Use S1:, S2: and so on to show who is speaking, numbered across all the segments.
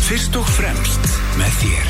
S1: Fyrst og fremst með þér.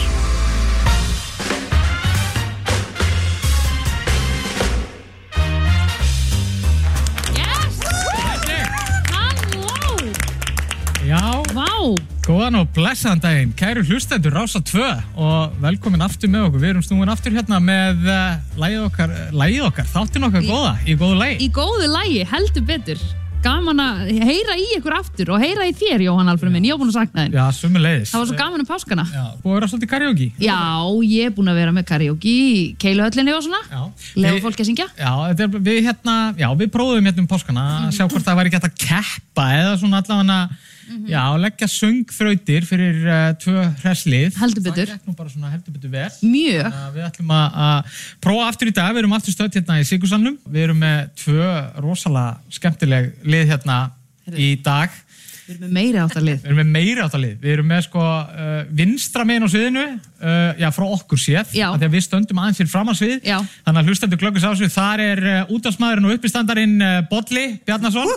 S2: Já,
S3: Vá.
S2: Góðan og blessaðan daginn, kæru hlustendur Rása 2 og velkomin aftur með okkur. Við erum snúin aftur hérna með lagið okkar, þáttinn okkar góða, í góðu lagi.
S3: Í góðu lagi, heldur betur. Gaman að heyra í ykkur aftur og heyra í þér, Jóhann Alfreð minn, ég var búin að sakna þér.
S2: Já, sömuleiðis.
S3: Það var svo gaman páskana.
S2: Já, búið að vera svolítið karaoke.
S3: Já, ég er búin að vera með karaoke í Keiluhöllinni og svona.
S2: Já.
S3: Lefa fólki að syngja.
S2: Já, við prófum hérna páskana að sjá hvort það væri ekki hægt að keppa eða svona allavega já, leggja söngþrautir fyrir 2 hresslið.
S3: Heldur betur.
S2: Það gekk nú bara svona heldur betur vel.
S3: Mjög.
S2: Við ætlum að prófa aftur í dag. Við erum aftur stödd hérna í Sigursalnum. Við erum með 2 rosalega skemmtileg lið hérna í dag.
S3: Við erum með meiri áttar lið.
S2: Við erum með sko vinstra megin á sviðinu, já, frá okkur séð, af því að við stöndum aðeins fyrir fram á svið.
S3: Já.
S2: Þannig að hlustendur glöggus á svið. Þar er útvarpsmaðurinn og uppistandarinn Bolli Bjarnason.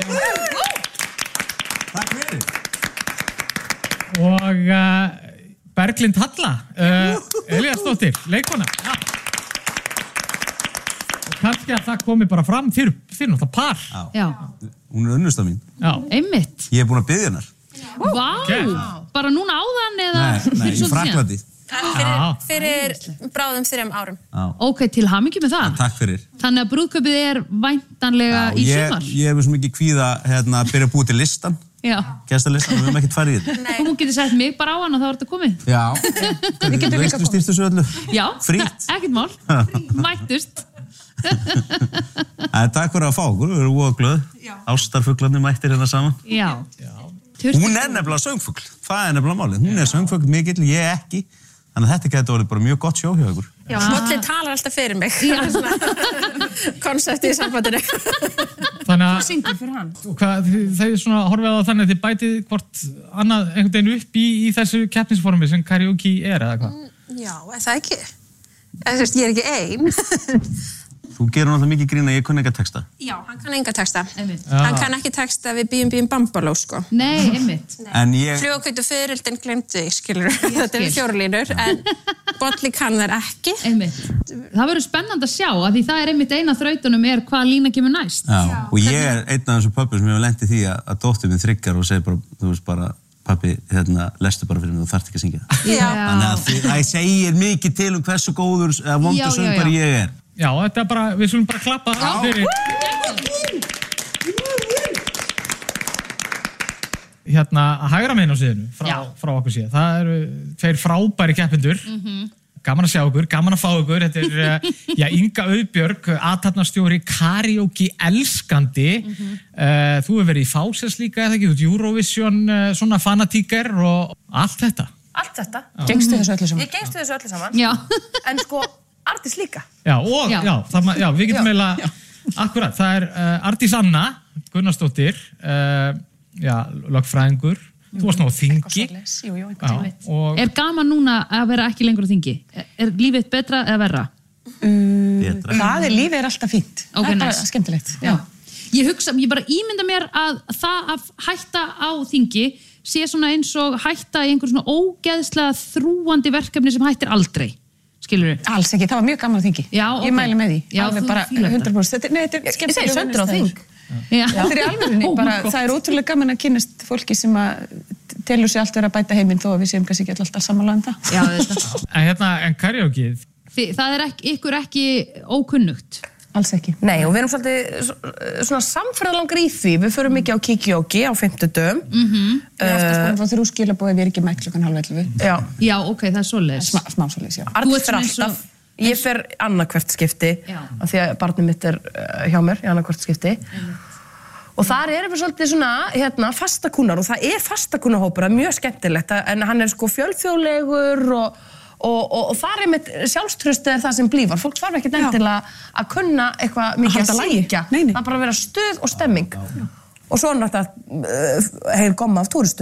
S4: Takk fyrir.
S2: Og Berglind Halla, Elíasdóttir, leikkona. Ja. Og kannski að það komi bara fram fyrir náttúrulega par.
S3: Já.
S4: Hún er unnusta mín.
S2: Já.
S3: Einmitt.
S4: Ég er búin að biðja hennar.
S3: Vá.
S2: Okay.
S3: Bara núna áðan eða?
S4: Nei, í Frakklandi.
S5: Fyrir bráðum 3 árum.
S3: Ok, til hamingju með það.
S4: Takk fyrir.
S3: Þannig að brúðkaupið er væntanlega í sumar.
S4: Ég hef svo mikið kvíða að byrja að búa til listan.
S3: Já.
S4: Gestalistan, við höfum ekkert farið í þetta.
S3: Þú getur sett mig bara á hann og þá er þetta komið.
S4: Já. Við getum líka komið. Stýrstu þessu öllu.
S3: Já.
S4: Frýtt.
S3: Ekkert mál. Mættust.
S4: Takk fyrir að fá okkur, við erum óa glöð. Ástarfuglarnir mættir hérna saman.
S3: Já.
S4: Hún er nefnilega söngfugl. Það er nefnilega málið. Hún er söngfugl mikill, ég ekki. Þannig að þetta gæti orðið bara mjög gott sjó hjá ykkur.
S5: Já, Bolli talar alltaf fyrir mig. Konseptið í sambandinu.
S2: Þannig að
S5: syngur fyrir hann.
S2: Þeir svona horfið á þannig að þið bætið hvort annað einhvern veginn upp í þessu keppnisformi sem karaoke er eða hvað?
S5: Já, er það ekki? Ég er ekki ein.
S4: Þú gerur náttúrulega mikið grín að ég kunni ekki að texta.
S5: Já, hann kann enga texta.
S3: Einmitt.
S5: Hann kann ekki texta við bíum bambaló, sko.
S3: Nei, einmitt.
S4: En ég...
S5: Flugakveitu fyririldin glemdi þig, skilur. Þetta eru 4 línur, en Bolli kann þær ekki.
S3: Einmitt. Það verður spennandi að sjá, af því það er einmitt eina þrautunum er hvað lína kemur næst.
S4: Já, og ég er einn af þessum pöppum sem hefur lent í því að dóttir minn þryggar og segir bara, þú veist bara, pappi, lestu bara fyrir mig, þú þarft ekki að syngja.
S5: Já.
S4: Þannig að það segir mikið til hversu góður eða vondur söngvar ég er.
S2: Já, þetta er bara, við skulum bara klappa fyrir. Hérna, að hægra megin á sviðinu, frá okkur séð. Það eru 2 frábæri keppendur. Gaman að sjá okkur, gaman að fá okkur. Þetta er, Inga Auðbjörg, athafnastjóri, karaoke elskandi. Þú hefur verið í Fáses líka, eða ekki, þú ert Eurovision, svona fanatíker og allt þetta.
S6: Allt þetta.
S7: Gengstu þessu öllu saman?
S6: Ég gengstu þessu öllu saman.
S3: Já.
S6: En sko, Ardís líka.
S2: Já, og við getum eiginlega, akkurat, það er Ardís Anna Gunnarsdóttir, lögfræðingur, þú varst nú á þingi.
S6: Jú,
S3: Er gaman núna að vera ekki lengur á þingi? Er lífið betra eða verra?
S7: Það lífið er alltaf fínt.
S3: Ok,
S7: það er bara
S3: nice.
S7: skemmtilegt.
S3: Já. Ég bara ímynda mér að það að hætta á þingi sé svona eins og hætta í einhver svona ógeðslega þrúandi verkefni sem hættir aldrei. Skilurðu?
S7: Alls ekki, það var mjög gaman á þingi.
S3: Já, ok.
S7: Ég mæli með því.
S3: Já,
S7: alveg
S3: þú
S7: bara
S3: fílar
S7: 100%. Þetta er
S6: Ég
S7: skemmtileg
S6: segi söndur á þing.
S3: Já.
S7: Þetta er í alvörunni, það er ótrúlega gaman að kynnast fólki sem að telur sig allt vera að bæta heiminn þó að við séum kannski ekki alltaf sammála um það.
S3: Já, þetta.
S2: En karaoke?
S3: Það er ykkur ekki ókunnugt.
S7: Alls ekki.
S6: Nei, og við erum svolítið svona samferðalangar í því. Við förum mikið á kikjóki á 50dögum.
S7: Við oftast búin frá 3 skilaboð ef ég er ekki mætt 10:30.
S3: Já, ok, það er svoleiðis.
S7: Smá svoleiðis, já.
S6: Ardís fer alltaf. Ég fer annað skipti. Af því að barnið mitt er hjá mér í annað skipti. Og þar erum við svolítið svona, fastakúnar, og það er fastakúnahópur, það er mjög skemmtilegt, en hann er sko fjölþjóðlegur og þar einmitt sjálfstrausti er það sem blífar. Fólk þarf ekkert endilega að kunna eitthvað mikið að syngja.
S7: Nei.
S6: Það er bara að vera stuð og stemming. Og svo er þetta heil gomma af túristum.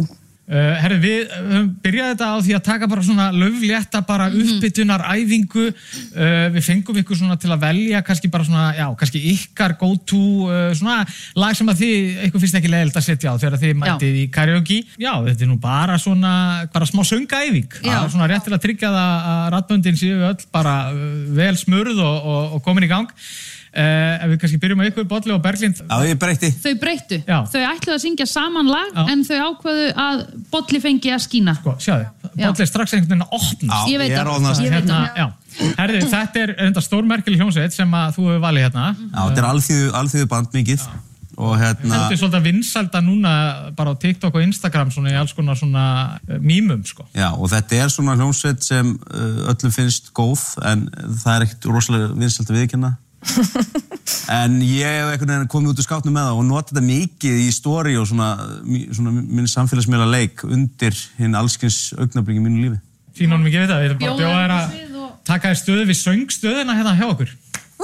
S2: Herri, við byrjaði þetta á því að taka bara svona lauflétta bara uppbytunar æfingu. Við fengum ykkur svona til að velja kannski bara svona, já, kannski ykkar go to svona lag sem að ykkur finnst ekki leiðilegt að setja á þegar þið mætið í karaoke. Já, þetta nú bara svona, bara smá söngaæfing. Svona rétt til að tryggja það að raddböndin séu öll bara vel smurð og komin í gang. Ef við kannski byrjum að ykkur, Bolli og Berglind.
S4: Já, ég breytti.
S3: Þau breyttu.
S2: Já.
S3: Þau ætluðu að syngja saman lag en þau ákveðu að Bolli fengi að skína.
S2: Sko, sjáðu, Bolli strax einhvern veginn að opnast.
S3: Ég veit það.
S2: Já. Herði, þetta enda stórmerkileg hljómsveit sem að þú hefur valið hérna.
S4: Já, þetta alþýðu band mikið. Og
S2: Þetta svolítið vinsælda núna bara á TikTok og Instagram svona í alls konar svona mýmum, sko.
S4: Já, og þetta svona hljómsveit sem öllum finnst góð, en það ekkert rosalega vinsælt að viðurkenna. En ég hef einhvern veginn komið út úr skápnum með það og notað þetta mikið í story og svona minn samfélagsmiðla leik undir hinn allskins augnablik í mínu lífi.
S2: Fínum ekki við það, við erum bara bjóða þér að taka þér stöðu við söngstöðuna hérna hjá okkur.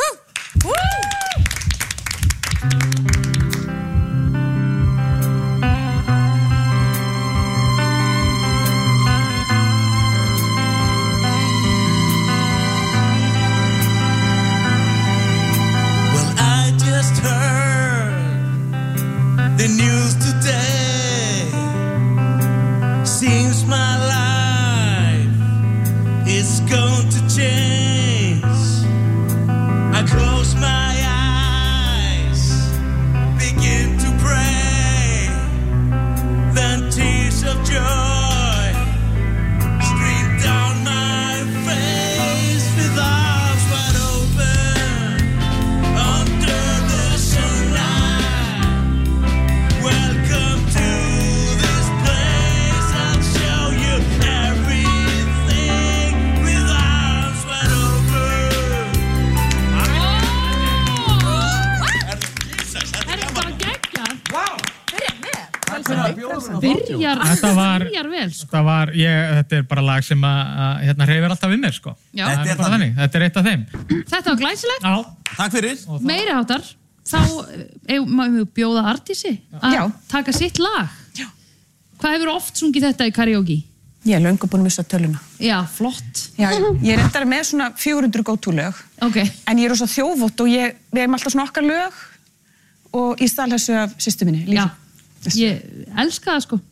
S8: The news today seems my life is going to change. I close my eyes, begin to pray. Then tears of joy stream down my face with arms wide open under the sunlight. Welcome to this place. I'll show you everything with arms wide open.
S3: Er bara geggjað?
S2: Þetta er bara lag sem að hérna hreyfir alltaf við mér, sko.
S3: Já.
S2: Þetta er bara þannig, þetta er eitt af þeim.
S3: Þetta var glæsilegt.
S2: Já.
S4: Takk fyrir.
S3: Meiri háttar. Þá maður við bjóða Arndísi að taka sitt lag. Já. Hvað hefur oft sungið þetta í karaoke?
S7: Ég er löngu búin að missa töluna.
S3: Já, flott.
S7: Já, ég er reyndar með svona 400 go-to-lög.
S3: Ok.
S7: En ég er rosa þjófótt og við hefum alltaf svona okkar lög og í stað þessu af systur minni, Lísu.
S3: Já, ég elska það, sko.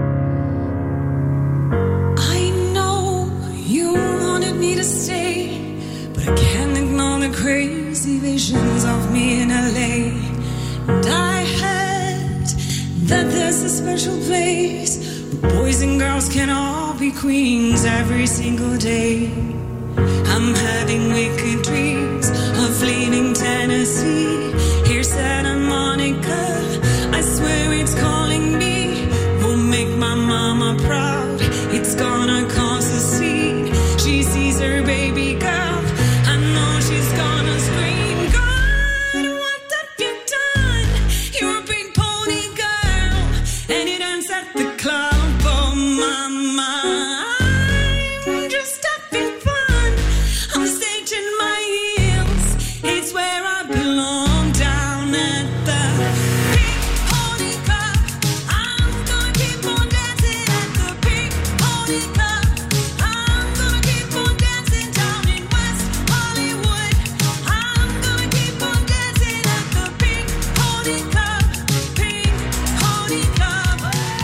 S9: I know you wanted me to stay, but I can't ignore the crazy visions of me in LA. And I heard that there's a special place where boys and girls can all be queens every single day. I'm having wicked dreams of leaving Tennessee. Here's Santa Monica, I swear it's calling me. We'll make my mama proud, it's gonna cause a scene. She sees her baby girl, I know she's gonna scream. God, what have you done? You're a big pony girl, and it ends at the club. Oh mama, I'm just having fun. I'm staging my heels, it's where I belong, down at the big pony club. I'm gonna keep on dancing at the big pony club. I'm gonna keep on dancing down in West Hollywood. I'm gonna keep on dancing at the big pony club. Big pony club.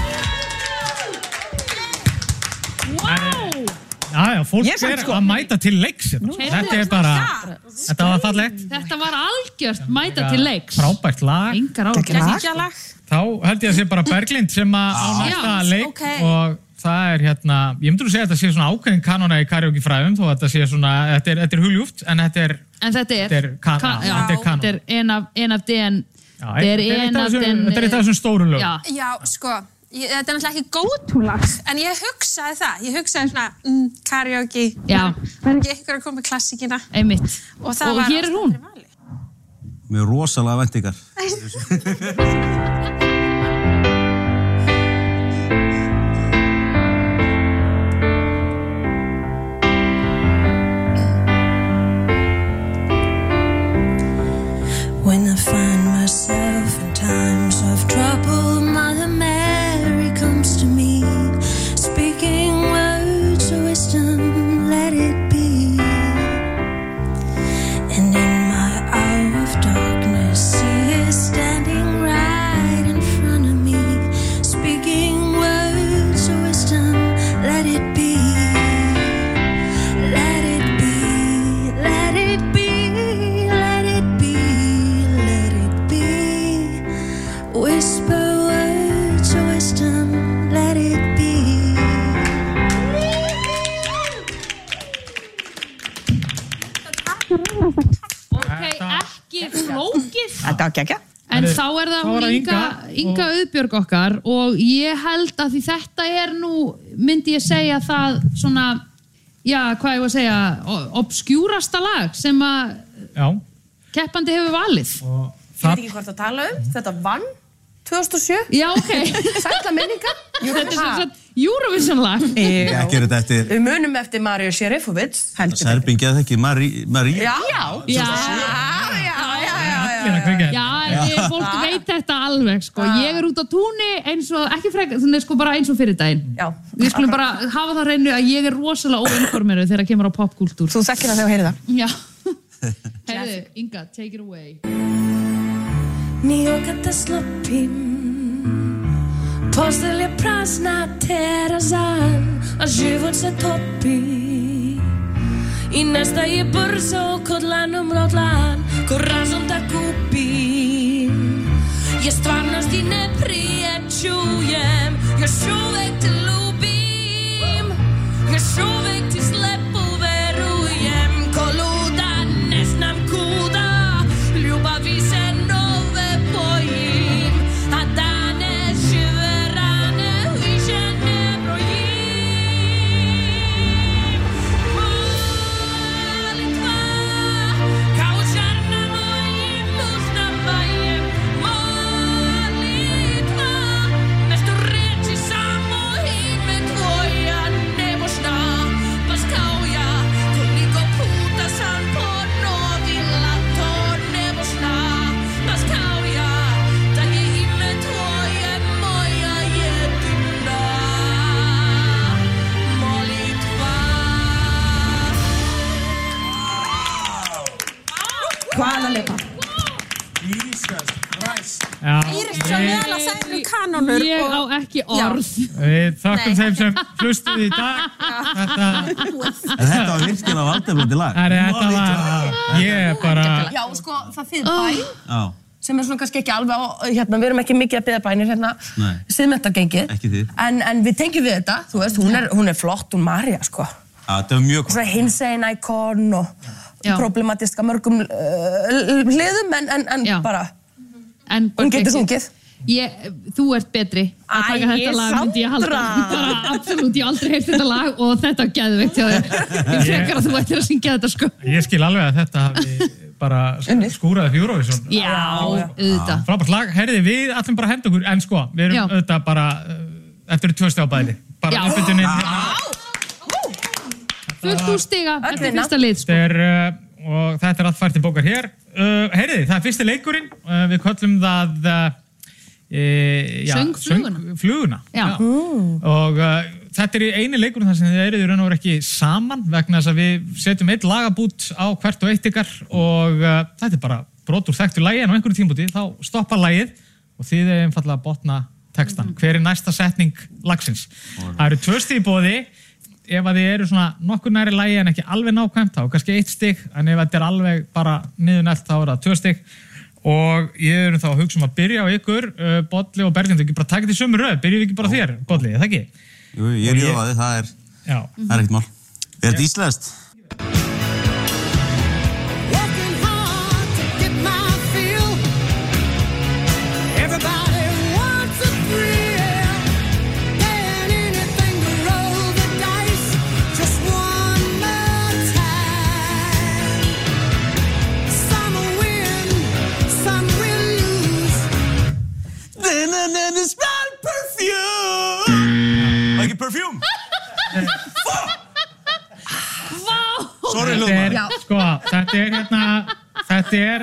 S3: Wow!
S2: Já, fólk
S7: Ég samt, sko.
S2: að mæta til leiks hérna. Þetta er bara, þetta var fallegt.
S3: Þetta var algjört mæta til leiks.
S2: Frábært lag.
S3: Engar ákveð.
S2: Þá held ég að sé bara Berglind sem að á næsta
S3: Já,
S2: leik
S5: ok.
S2: og það er hérna, ég myndur að segja að þetta sé svona ákveðin kanona í karaoke fræðum þó að þetta sé svona, þetta er huljúft en þetta er
S3: En þetta er,
S2: Þetta er kanon.
S3: já,
S2: Þetta er kanon.
S3: þetta er en af den.
S2: Já,
S3: Þetta er en af den.
S2: Þetta er eitt af þessum stóru lög.
S3: Já,
S5: Já, sko, þetta er náttúrulega ekki go-to-lag, en ég hugsaði það. Ég hugsaði svona, karaoke,
S3: Já.
S5: verður ekki ykkur að koma með klassíkina.
S3: einmitt.
S5: Og það
S3: Og
S5: var
S3: hér er hún.
S5: ástæðan fyrir vali.
S4: Með rosalega væntingar.
S9: When I find myself in times of trouble, Mother Mary comes to me.
S3: lið.
S6: Þetta var geggja.
S3: En þá er það hún Inga Auðbjörg okkar og ég held að því þetta er nú, myndi ég segja það svona, já, hvað ég var að segja, obskjúrasta lag sem að keppandi hefur valið.
S6: Ég veit ekki hvort að tala þetta vann 2007.
S3: Já, ok.
S6: Sætla minningar.
S3: Þetta er sem sagt Eurovision lag.
S4: Ekki er þetta eftir...
S6: Við munum eftir Mario Sherifovic.
S4: Serbin geða ekki, María.
S3: Já, fólk veit þetta alveg, sko. Ég er út á túni eins og, ekki frekar, sko bara eins og fyrir daginn.
S6: Já.
S3: Við skulum bara hafa það hreinu að ég er rosalega óinformeruð þegar kemur á popkúltúr.
S6: Þú þekkir það þegar þú heyrir það.
S3: Já. Heyrðu, Inga, take it away.
S9: Ні оката слопим, postelja prazna terazan, a život se topi I nestaje brzo kod lanom rodlan, ko razum da kupim. Je stvarnosti ne priječujem, još uvek te ljubim, još uvek ti slepo verujem, ko luda ne znam kuda, ljubavi se nove bojim, a dane žive rane više ne brojim. Molitva, kao žar na mojim usnama je molitva, mesto riječi samo ime tvoja nemožna, baš kao ja, koliko puta sam ponovila to nemožna, baš kao ja, da je ime tvoje moja jedina molitva.
S6: Hvala lepa.
S5: Íris svo vel að það eru kanónur.
S3: Ég á ekki orð.
S2: Við þakkum þeim sem hlustuðu í dag. Þetta
S4: var virkilega valdeflandi lag.
S2: Þetta var, ég bara...
S6: Já, sko, það þið bæn, sem svona kannski ekki alveg á, hérna, við erum ekki mikið að biðja bænir, hérna, siðmenntargengið.
S4: Ekki þið.
S6: En við tengjum við þetta, þú veist, hún er flott, hún María, sko.
S4: Það var mjög
S6: Svona hinsegin íkon og problematiska mörgum hliðum, en bara, hún getur sungið.
S3: Þú ert betri að taka þetta lag, myndi ég halda. Bara absolutt, ég hef aldrei heyrt þetta lag og þetta er geðveikt hjá þér. Ég frekar að þú ættir að syngja þetta, sko.
S2: Ég skil alveg að þetta hafi bara skúraði fyrir Eurovision.
S3: Já, auðvitað.
S2: Frábært lag, herriði, við ætlum bara að henda okkur, en sko, við erum auðvitað bara, eftir 2 stiga á bæli. Bara uppbytunin.
S3: Fullt úr stiga eftir fyrsta lið, sko.
S2: Og þetta er allt fært til bókar hér. Herriði, það er fyrsti leikurinn, við köllum það... Söngfluguna. Og þetta er eini leikurinn þar sem þið eruð í raun og veru ekki saman vegna þess að við setjum eitt lagabút á hvert og eitt ykkar og þetta er bara brot úr þekktu lagi en á einhverju tímabúti þá stoppar lagið og þið er einfallega að botna textan. Hver er næsta setning lagsins? Það eru 2 stig í boði. Ef að þið eru svona nokkur næri lagi en ekki alveg nákvæmt þá kannski 1 stig en ef þetta er alveg bara niðurnælt þá er það 2 stig. Og ég er þá að hugsa að byrja á ykkur, Bolli og Berglind, ekki bara taka þetta í sömu röð, byrjum við ekki bara þér, Bolli, er það ekki?
S4: Jú, ég er það, það er ekkert mál. Er þetta íslenskt? Smell perfume. Ekki perfume.
S3: Vá.
S4: Sorry, Lúmar.
S2: Sko, þetta er hérna, þetta er...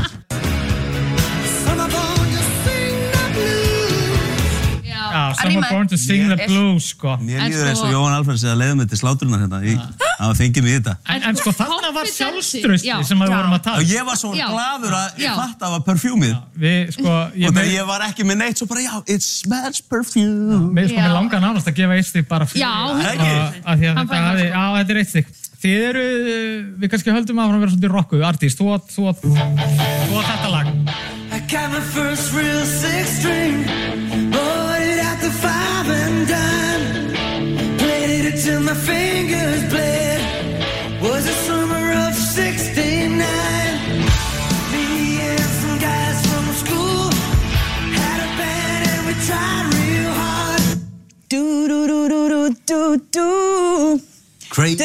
S2: Some are born to sing the blues, sko.
S4: Mér líður eins og Jóhann Alfred segði að leiða mig til slátrunar hérna. Það fengið mig í þetta.
S2: En sko, þarna var sjálfstrausti sem við vorum að tala.
S4: Og ég var svo glaður að fatta að var perfjúmið.
S2: Sko,
S4: og þegar ég var ekki með neitt, svo bara, it smells perfume.
S2: Mér sko, mér langar nánast að gefa 1 stig bara fyrir.
S3: Já,
S2: þetta er 1 stig. Þið eru, við kannski höldum að vera svolítið rockuð, artist, þú átt þetta lag.
S8: I got my first real 6-string, bought it at the 5 and dime, played it till my fingers bled, was the summer of '69. Me and some guy
S4: Crazy.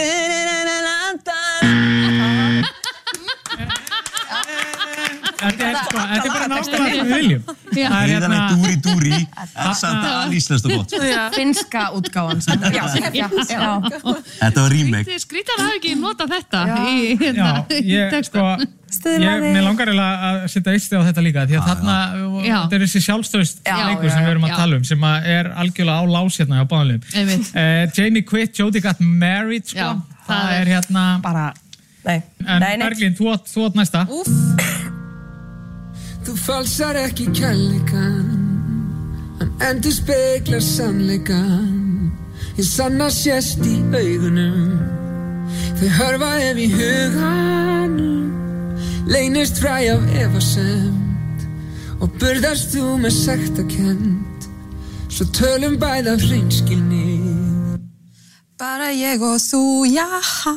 S2: Þetta er bara náttúrulega sem við viljum.
S4: Líðan dúri, samt íslenskt og gott.
S6: Finska útgáfan.
S4: Þetta var remake.
S3: Skrýtar hafa ekki notað þetta í texta.
S2: Mér langar eiginlega að setja eitt stið á þetta líka, því að þarna, þetta er þessi sjálfstöðust leikur sem við erum að tala um, sem er algjörlega á lás hérna á báðanlegum. Janie quit, Jody got married, sko. Það er hérna...
S6: Bara, nei.
S2: En Berglind, þú átt næsta.
S9: Þú falsar ekki kærleikan, hann endurspeglar sannleikan. Hið sanna sést í augunum, þau hörfa ef í huganum. Leynist fræ af efasemd og burðast þú með sektarkennd. Svo tölum bæði af hreinskilni.
S5: Bara ég og þú, já.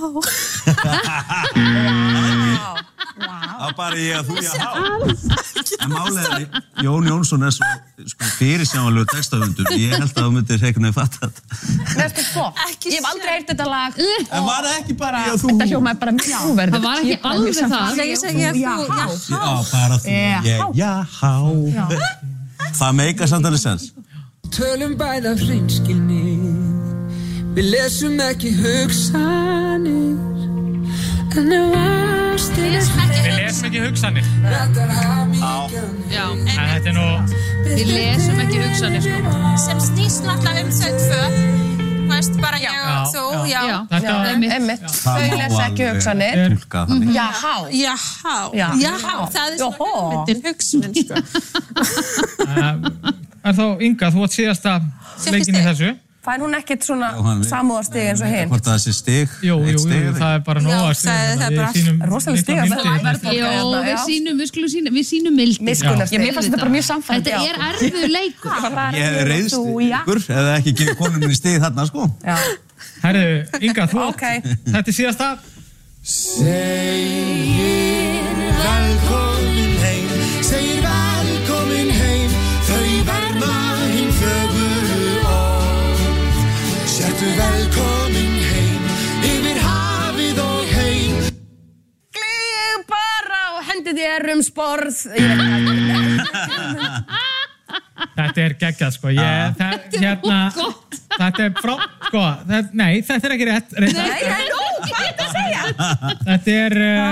S4: Bara ég og þú, já. En málið er, Jón Jónsson er svo fyrirsjáanlegur textahöfundur. Ég held að þú myndir einhvern veginn fatta þetta.
S6: Veistu svo? Ég hef aldrei heyrt þetta lag.
S4: En var það ekki bara ég og þú?
S6: Þetta hljómaði bara mjög áverðið.
S3: Það var ekki alveg það.
S5: Ég segi þú, já.
S4: Já, bara þú, ég, já. Það meikar samt alveg sens.
S9: Tölum bæði af hreinskilni. Við lesum ekki hugsanir. En
S2: Við lesum ekki hugsanir.
S3: Já.
S2: En þetta er nú...
S3: Við lesum ekki hugsanir, sko.
S5: Sem snýst náttúrulega þau tvö. Veist, bara ég og þú, já.
S6: Einmitt. Þau lesa ekki hugsanir.
S4: Túlkað þannig.
S6: Jáhá.
S5: Það er svona myndir hugsunin, sko.
S2: Er þá Inga, þú átt síðasta leikin í þessu.
S6: Fær hún ekkert svona samúðarstig eins og hinn?
S4: Hvort það sé stig?
S2: Jú, það er bara nóga stig.
S6: Rosalega stig.
S3: Við sínum mildi.
S6: Miskunnarstig. Mér fannst þetta bara mjög samfærandi.
S3: Þetta er erfiður leikur.
S4: Ég hef reyðst ykkur eða ekki gefið konum minni stig þarna, sko.
S2: Herru, Inga, þú átt. Þetta er síðasta.
S8: Segir velkomin heim, segir velkomin heim, þau verma hinn föguru orð. Sértu velkomin heim, yfir hafið og heim.
S6: Glíð bara og hendi þér sporð.
S2: Þetta er geggjað, sko. Þetta er frá, sko, nei, þetta er ekki rétt.
S6: Nei, hvað er þetta að segja?
S2: Þetta er,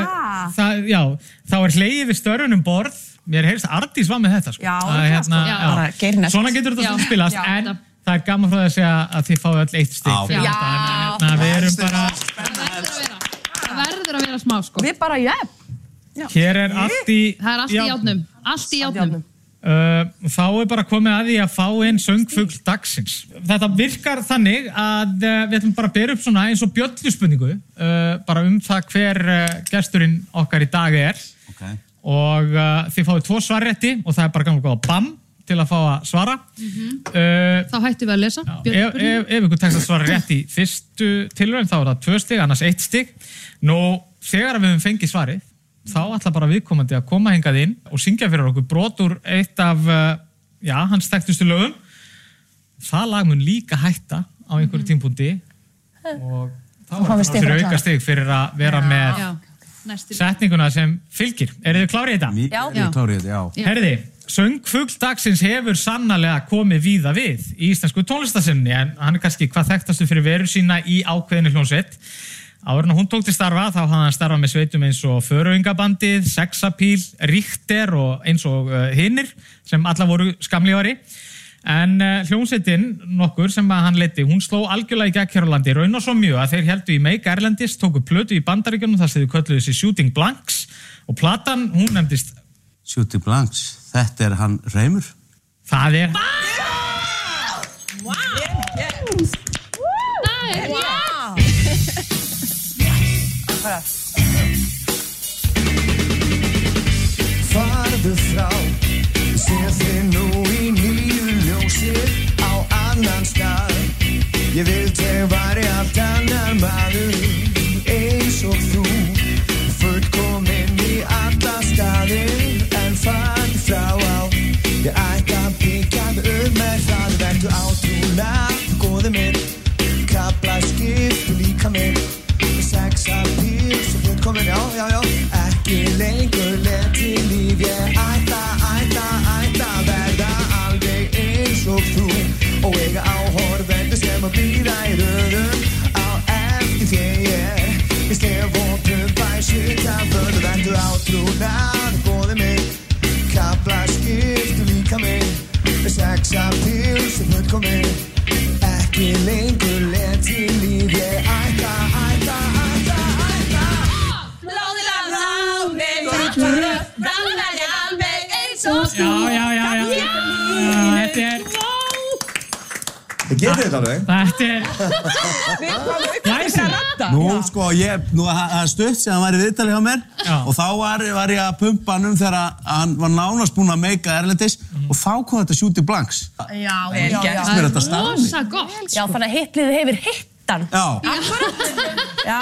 S2: þá er hlegið við störunum borð. Mér heyrst Ardís var með þetta, sko.
S6: Bara geirnest.
S2: Svona getur þetta spilast, en það er gaman frá því að segja að þið fáið öll eitt stig. Við erum bara...
S3: Það verður að vera smá, sko.
S6: Við bara,
S2: Hér er allt í...
S3: Það er allt í járnum. Allt í járnum.
S2: Þá er bara komið að því að fá inn söngfugl dagsins. Þetta virkar þannig að við ætlum bara að bera upp svona eins og bjölluspurningu bara það hver gesturinn okkar í dag er. Og þið fáið 2 svarrétti og það er bara gangi að góða BAM til að fá að svara.
S3: Þá hættum við að lesa.
S2: Ef ykkur tekst að svara rétt í fyrstu tilraun þá er það 2 stig, annars 1 stig. Nú, þegar við höfum fengið svarið þá ætla bara viðkomandi að koma hingað inn og syngja fyrir okkur brot úr eitt af hans þekktustu lögum. Það lag mun líka hætta á einhverju tímpúndi og þá er það fyrir auka stig fyrir að vera með setninguna sem fylgir. Eru þið klárið í þetta?
S4: Já. Ég er klárið í þetta, já.
S2: Herði, söngfugl dagsins hefur sannarlega komið víða við í íslensku tónlistasinni en hann er kannski hvað þekktastu fyrir veru sína í ákveðinni hljómsveit. Áður en hún tók til starfa þá hafði hann starfað með sveitum eins og Föröingabandið, Sexapíl, Ríkter og eins og hinnir sem alla voru skamlífari. En hljómsveitin nokkur sem hann leiddi, hún sló algjörlega í gegn hér á landi, raun og svo mjög að þeir héldu í meik erlendis, tóku plötu í Bandaríkjunum þar sem þau kölluðu sig Shooting Blanks og platan, hún nefndist...
S4: Shooting Blanks, þetta er hann Reimur?
S2: Það er...
S8: Farðu frá, sé þig nú í nýju ljósi á annan stað. Ég vildi ég væri allt annar maður eins og þú, fullkominn í alla staði, en farðu frá á. Ég ætti að byggja upp með það, vertu átrúlega góði minn. sexapíl sem fullkomin ekki lengur lent í líf ég ætla
S9: Blóðið láta á mig Brannar ég alveg eins og þú
S2: Þetta
S8: getið þetta alveg
S2: Glæsilegt
S4: Nú sko, það stutt sem hann var í viðtali hjá mér og þá var ég að pumpa hann þegar hann var nánast búinn að meika erlendis og þá kom þetta shoot í blanks
S6: Já,
S3: rosa gott
S6: Já, þannig að hitliðið hefur hittan Já,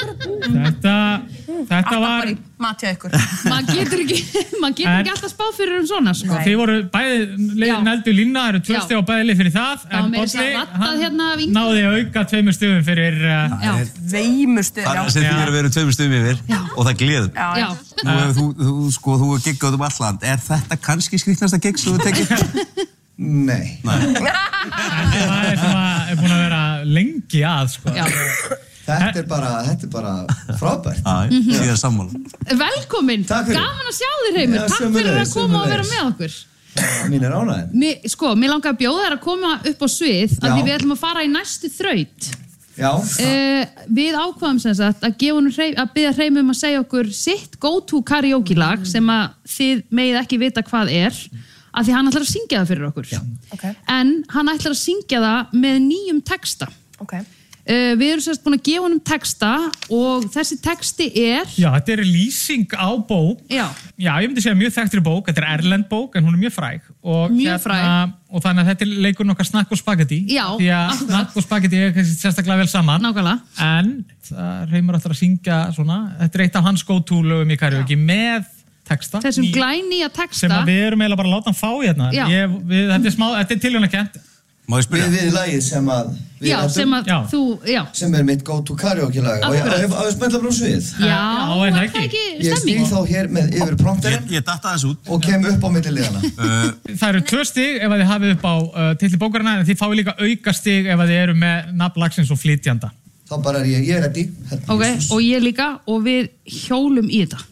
S2: Þetta var
S6: mat hjá ykkur
S3: maður getur ekki alltaf spáð fyrir svona sko.
S2: Þið voru bæði neldu lína, það eru 2 stig á bæði lið fyrir það
S3: en Bolli, hann
S2: náði auka 2 stigum fyrir
S6: 2 stigum
S4: Það sem því að vera 2 stigum yfir og það gleður Þú er giggað alland Er þetta kannski skrýtnasta gigg sem þú tekið?
S8: Nei
S2: Það er sem að búin að vera lengi að sko.
S8: Þetta er bara frábært
S4: Síðan sammála
S3: Velkomin, gaman að sjá þér Heimir Takk fyrir að koma og vera með okkur
S8: Mín er ánægð
S3: Mér langar að bjóða þér að koma upp á svið af því við ætlum að fara í næstu þraut Við ákvaðum sem sagt að biðja Hreim að segja okkur sitt go-to karaoke lag sem að þið megið ekki vita hvað er af því hann ætlar að syngja það fyrir okkur en hann ætlar að syngja það með nýjum texta Við erum sérst búin að gefa honum texta og þessi texti er
S2: Já, þetta er lýsing á bók Já, ég myndi segja mjög þekktri bók Þetta er erlend bók en hún er mjög fræg og þannig að þetta er leikurinn okkar Snakk og spagetti
S3: Já,
S2: því að Snakk og spagetti er sérstaklega vel saman
S3: Nákvæmlega
S2: En það Hreimur ætlar að syngja svona Þetta er eitt af hans go-to lögum í karaoke með texta
S3: Þessum glænýja texta
S2: sem við erum eiginlega bara að láta hann fá hérna Þetta er tilhjónakent
S8: Við lagið sem að sem er mitt go-to karaoke lag og ég spendla bara svið
S3: Já, er það ekki
S8: Ég stíg þá hér með yfir prompterinn
S4: Ég datta þess út
S8: og kem upp á milli liðana
S2: Það eru 2 stig ef þið hafið upp á titli bókarinnar en þið fáið líka auka stig ef þið eru með nafn lagsins og flytjanda
S8: Þá bara er ég ready
S3: og ég líka og við hjólum í þetta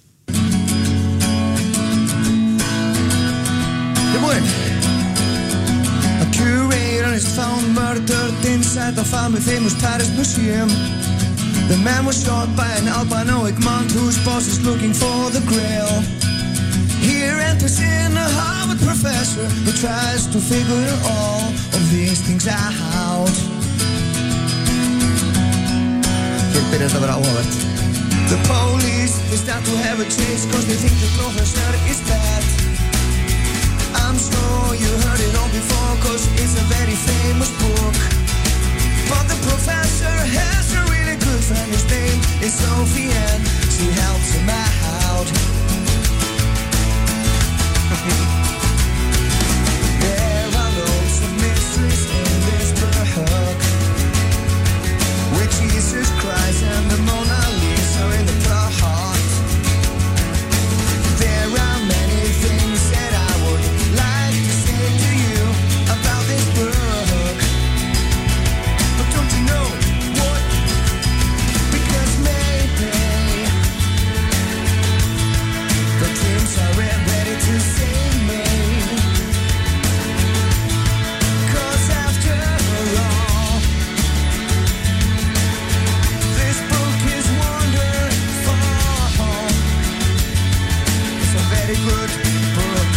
S8: Þið búinn A curator is found murdered inside a famous Paris museum. The man was shot by an albinoic monk whose boss is looking for the grail. Here enters in a Harvard professor who tries to figure all of these things out. Hér byrjar þetta að vera áhugavert. The police, they start to have a chase cause they think the professor is dead. I'm sure you heard it all before cause it's a very famous book. But the professor has a really good friend, his name is Sophie and she helps him out. There are loads of mysteries in this book, with Jesus Christ and the Mona Lisa in the plot. There are many things that I would like to say to you about this book, but don't you know what? Because maybe the dreams are ready to save me. Cause after all, this book is wonderful. It's a very good book.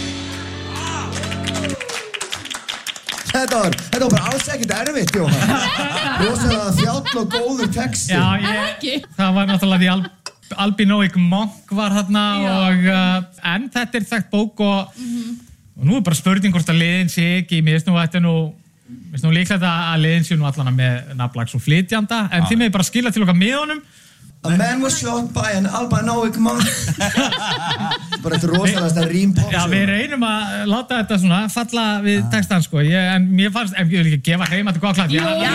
S8: Þetta var bara alls ekkert erfitt, Jóhann. Rosalega þjáll og góður texti.
S2: Það var náttúrulega því Albinoic Monk var þarna og en þetta er þekkt bók og nú er bara spurning hvort að liðin sé ekki, mér finnst nú líklegt að liðin sé nú allan með nafnlags og flytjanda en þið með bara skila til okkar með honum.
S8: A man was shot by an albinoic monk. Bara þetta rosalegasta rímpop.
S2: Já, við reynum að láta þetta svona falla við textan sko, en mér fannst, en ég vil ekki gefa Hreim að þetta góða klart.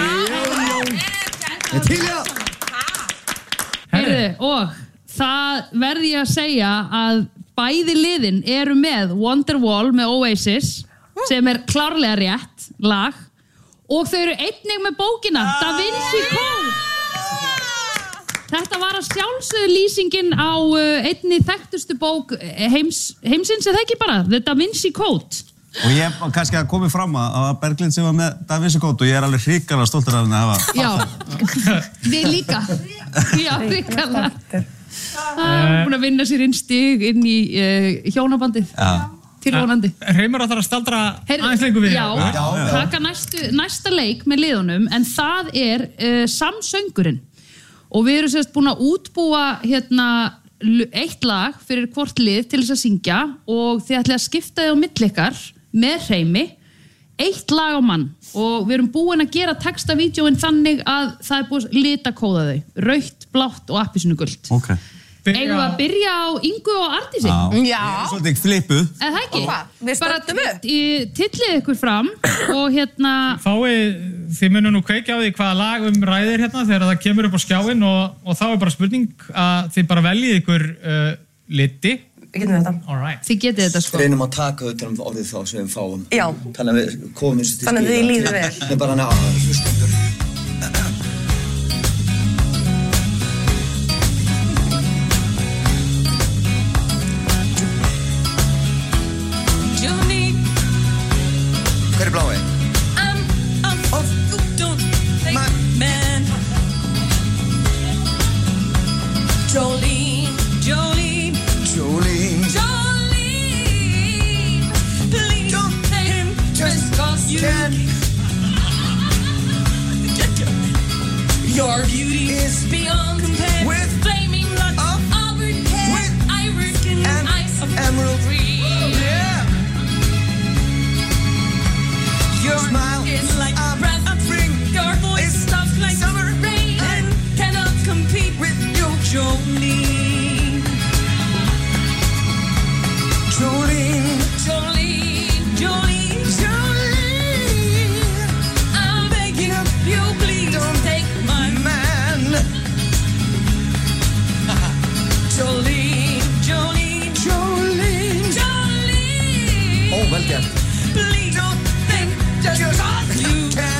S8: Til já!
S3: Heyrðu, og það verði ég að segja að bæði liðin eru með Wonderwall með Oasis sem er klárlega rétt lag og þau eru einnig með bókina Da Vinci Code. Þetta var að sjálfsögðu lýsingin á einni þekktustu bók heimsins, er það ekki bara? The Da Vinci Code.
S4: Og ég hef kannski að komið fram að Berglind sem var með Da Vinci Code og ég alveg hrikalega stoltur af henni að hafa.
S3: Já, við líka. Já, hrikalega. Búin að vinna sér inn stig inn í hjónabandið.
S4: Já.
S3: Tilvonandi.
S2: Hreimur að það að staldra aðeins lengur við.
S3: Já, taka næsta leik með liðunum, en það samsöngurinn. Og við erum sérst búin að útbúa eitt lag fyrir hvort lið til þess að syngja og þið ætlið að skipta þið á milli ykkar með Hreimi, eitt lag á mann og við erum búin að gera textavídeóin þannig að það er búin að litakóða þau, rautt, blátt og appelsínugult.
S4: Ok.
S3: Eigum við að byrja á Ingu og Arndísi?
S6: Já.
S4: Svolítið flippuð.
S3: Eða ekki?
S6: Og hvað? Við stöndum upp.
S3: Tillið ykkur fram og
S2: þið munum nú kveikja á því hvaða lag ræðir þegar það kemur upp á skjáinn og þá er bara spurning að þið bara veljið ykkur liti.
S6: Við getum þetta.
S2: Alright.
S3: Þið getið þetta sko.
S10: Reynum að taka utan orðið þá sem við fáum.
S6: Já.
S10: Þannig að við komumst til skila.
S6: Þannig að þið líður vel.
S10: Það er bara hlustendur. Hver er blái?
S8: Jolene, please don't take him just 'cause you can. Your beauty is beyond compare with flaming locks of auburn hair, with iris and eyes of emerald green. Yeah. Your smile is like a breath of spring. Your voice stops like summer rain and cannot compete with your Jolene. I'm begging you, please don't take my man. Jolene.
S10: Ó, vel gert.
S8: Please don't think just 'cause you can.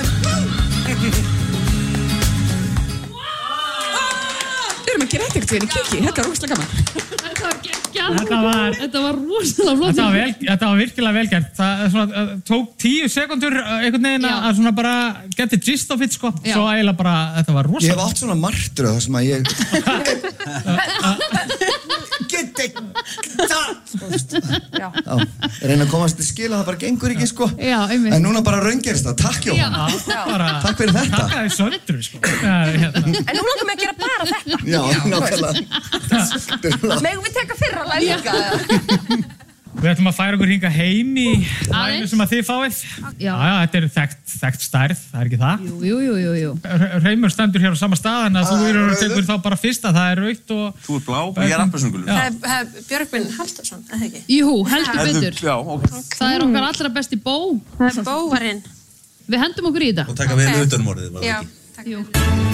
S8: Við erum að gera ekkert við henni kiki, þetta er rosalega gaman.
S3: Þetta var rosalega flott.
S2: Þetta var virkilega velgert. Það tók 10 sekundur einhvern veginn að svona bara get the gist of it sko. Svo eiginlega bara, þetta var rosalega.
S10: Ég hef átt svona martröð þar sem að ég geti
S6: Já.
S10: Reyna að komast til skila, það bara gengur ekki sko.
S3: Já, einmitt.
S10: En núna bara raungerist það, takk Jóhann. Takk fyrir þetta.
S2: Takk að þið söndru sko.
S6: En nú langar mig að gera bara þetta.
S10: Já, nákvæmlega.
S6: Megum við teka fyrra lag líka?
S2: Við ætlum að færa okkur hingað heim í laginu sem að þið fáið. Já, þetta er þekkt stærð, það er ekki það?
S3: Jú.
S2: Hreimur stendur hér á sama stað, en að þú eru að tekur þá bara fyrsta, það er rautt og...
S4: Þú er blá og ég er appelsínugulur.
S5: Það er Björgvin Halldórsson, eða ekki?
S3: Jú, heldur betur.
S4: Já, ok.
S3: Það er okkar allra besti bó.
S5: Það er bóvarinn.
S3: Við hendum okkur í þetta.
S10: Og taka vel utan orðið, var það
S5: Já,
S10: ekki?
S5: takk.
S3: Jú.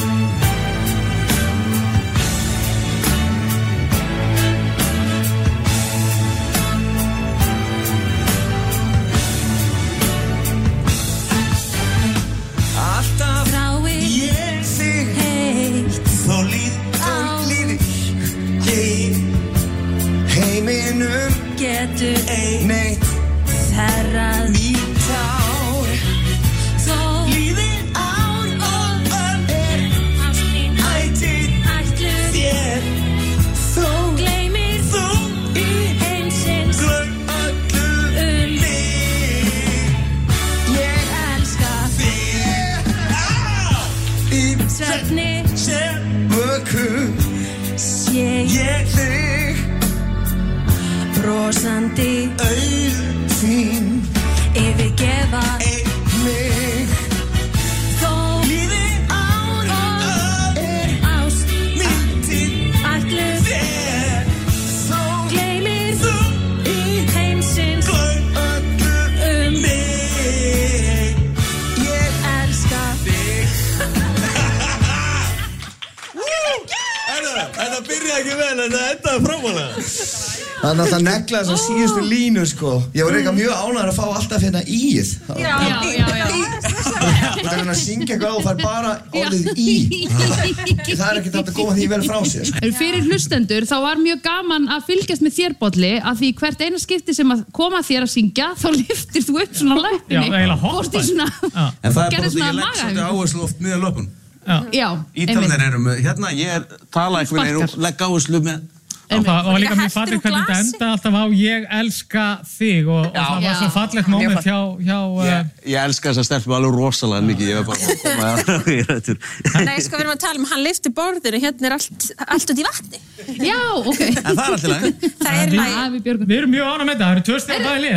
S8: Alltaf ég þig heitt, þó líður ég heiminum getur neitt þerrað mín tár. Þó líður ár og öll ást mín ætluð þér. Þó gleymir þú í heimsins öllu mig. Ég elska þig í svefni sem vöku sé ég þig brosandi auð þín yfirgefa mig. Þó líður ár og ást mín ætluð þér. Þó gleymir þú í heimsins öllu mig. Ég elska þig.
S10: Þetta byrjaði ekki vel, en þetta endaði frábærlega. Það er náttúrulega negla þessar síðustu línu, sko. Ég var eitthvað mjög ánægður að fá alltaf hérna íð.
S3: Já.
S10: Þú ert að syngja eitthvað og fær bara orðið í. Það er ekkert hægt að koma því vel frá sér, sko.
S3: Fyrir hlustendur, þá var mjög gaman að fylgjast með þér, Bolli, að því hvert eina skipti sem að koma þér að syngja, þá lyftir þú upp svona löppinni.
S2: Já, eiginlega hoppa.
S4: En það er bara því ég legg svolítið áherslu oft miðað löpun.
S3: Já,
S4: Ítalir eru með, hérna, ég tala eitthvað einu og legg áherslu með.
S2: Og það var líka mjög fallegt hvernig þetta enda alltaf á ég elska þig og það var svo fallegt moment hjá
S4: Ég elska þessa stelpu alveg rosalega mikið, ég var bara að koma
S5: Nei, sko, við erum að tala hann lyfti borðinu, hérna er allt út í vatni.
S3: Já, ok.
S4: En það er allt í lagi.
S5: Það er lagi.
S2: Við erum mjög ánægð með þetta, það eru 2 stiga bæði lið.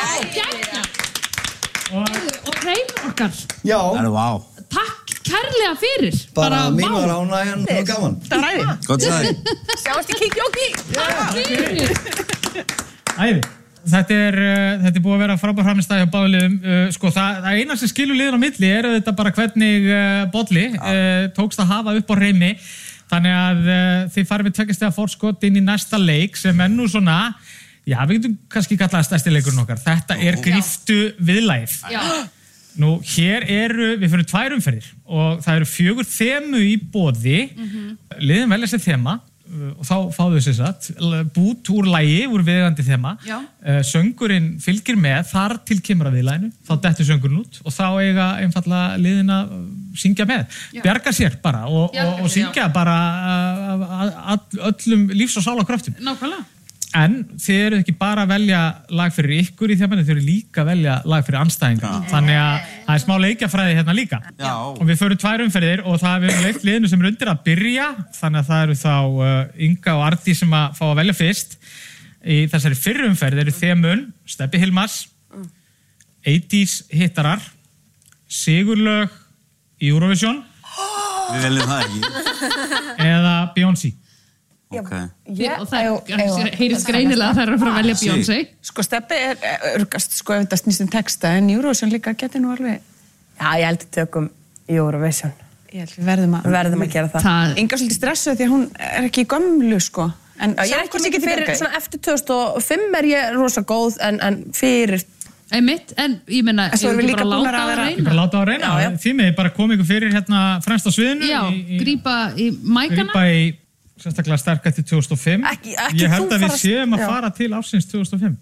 S3: Og Reynir okkar.
S10: Já.
S4: Vá.
S3: Takk kærlega fyrir.
S10: Bara mín var ánægjan og gaman.
S6: Það er ræði.
S4: Gott sagði.
S6: Sjáumst í kikjóki.
S2: Æði. Þetta er búið að vera frábær framistæði á báðliðum. Sko, það eina sem skilur liðin á milli er þetta bara hvernig Bolli tókst að hafa upp á reimi. Þannig að þið farið með 2 stiga forskot inn í næsta leik sem nú svona, já, við getum kannski kallað stærsti leikurinn okkar. Þetta er gríftu viðlagið. Já. Nú, hér við fyrir 2 umferðir og það eru 4 þemu í boði. Liðin velja sér þema og þá fáðu þau sér satt bút úr lagi, úr viðeigandi þema. Söngurinn fylgir með, þar til kemur að viðlaginu, þá dettur söngurinn út og þá eiga einfallega liðin að syngja með. Bjarga sér bara og syngja bara öllum lífs- og sálarkröftum.
S3: Nákvæmlega.
S2: En þið eru ekki bara að velja lag fyrir ykkur í þemanu, þið eru líka að velja lag fyrir andstæðinga. Þannig að það er smá leikjafræði hérna líka. Já. Og við förum 2 umferðir og það er leikt liðinu sem er undir að byrja. Þannig að það eru þá Inga og Arndís sem að fá að velja fyrst. Í þessari fyrri umferð eru þemun Stebbi Hilmars, 80s hittarar, sigurlög í Eurovision.
S4: Við veljum það ekki.
S2: Eða Beyoncé.
S4: Okay.
S3: Og það heyrist greinilega að það er að fara að velja Beyoncé.
S7: Sko, Stebbi er örgast, sko, ef þetta snýst texta, en Eurovision líka getur nú alveg...
S6: Já, ég held að tökum Eurovision.
S7: Ég held við verðum að gera það. Inga svolítið stressuð því að hún er ekki gömlu, sko. En
S6: ég er ekki mikið fyrir, svona eftir 2005 er ég rosa góð, en fyrir...
S3: Einmitt, en ég meina,
S7: ég vil bara
S2: láta á reyna. Þið með bara koma ykkur fyrir hérna fremst á sviðinu.
S3: Já, grípa í mækana.
S2: Sérstaklega sterk eftir 2005. Ég held að við séum að fara til ársins 2005.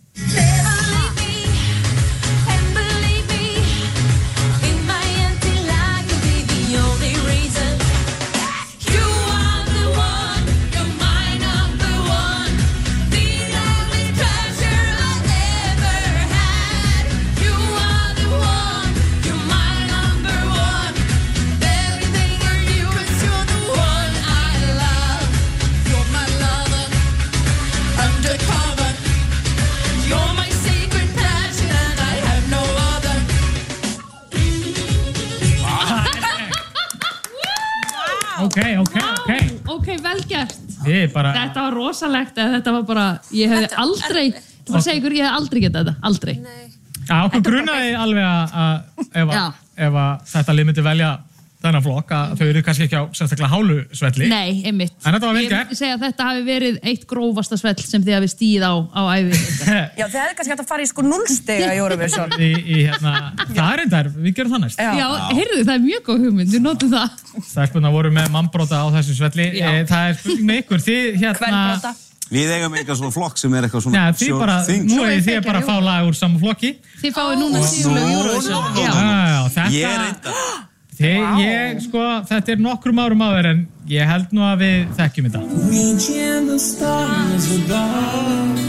S3: Ok, vel gert.
S2: Þetta
S3: var rosalegt, þetta var bara, ég hefði aldrei, þú bara segja ykkur, ég hefði aldrei getað þetta, aldrei.
S2: Okkur grunaði alveg að ef þetta lið myndi velja þennan flokk, að þau eru kannski ekki á sérstaklega hálusvelli.
S3: Nei, einmitt.
S2: En þetta var vel gert.
S3: Ég segja að þetta hafi verið eitt grófasta svell sem þið hafi stíð á ævi.
S6: Já, þið hefði kannski hægt að fara í sko 0 stiga í Eurovision.
S2: Það er reyndar, við gerum það næst.
S3: Já, heyrðu, það er mjög góð hugmynd, við notum það.
S2: Stelpurnar voru með mannbrota á þessu svelli. Það er spurning með ykkur, þið hérna...
S4: Við eigum eitthvað svona flokk sem er eitthvað svona...
S2: Nú er þið bara að fá lag úr saman flokki.
S3: Þið fáið núna síðulega Eurovision.
S2: Sko, þetta er nokkrum árum áður en ég held nú að við þekkjum þetta.
S9: Reaching the stars above,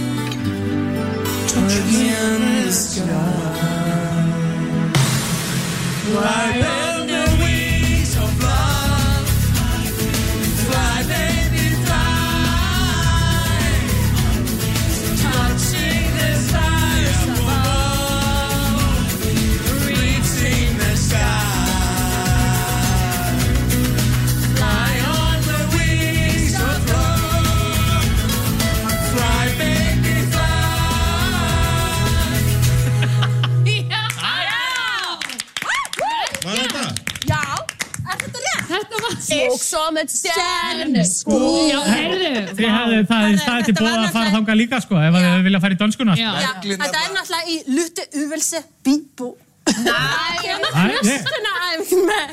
S9: touching the sky. Fly on the wings of love, fly baby fly, touching the stars above, reaching the sky.
S6: Och som ett stjärneskor.
S3: Já, heyrðu.
S2: Það er til bóða að fara þangað líka, sko, ef þið vilja fara í dönskuna.
S5: Já, þetta náttúrulega í lytteøvelse bíbó. Nei, lytteøvelse með.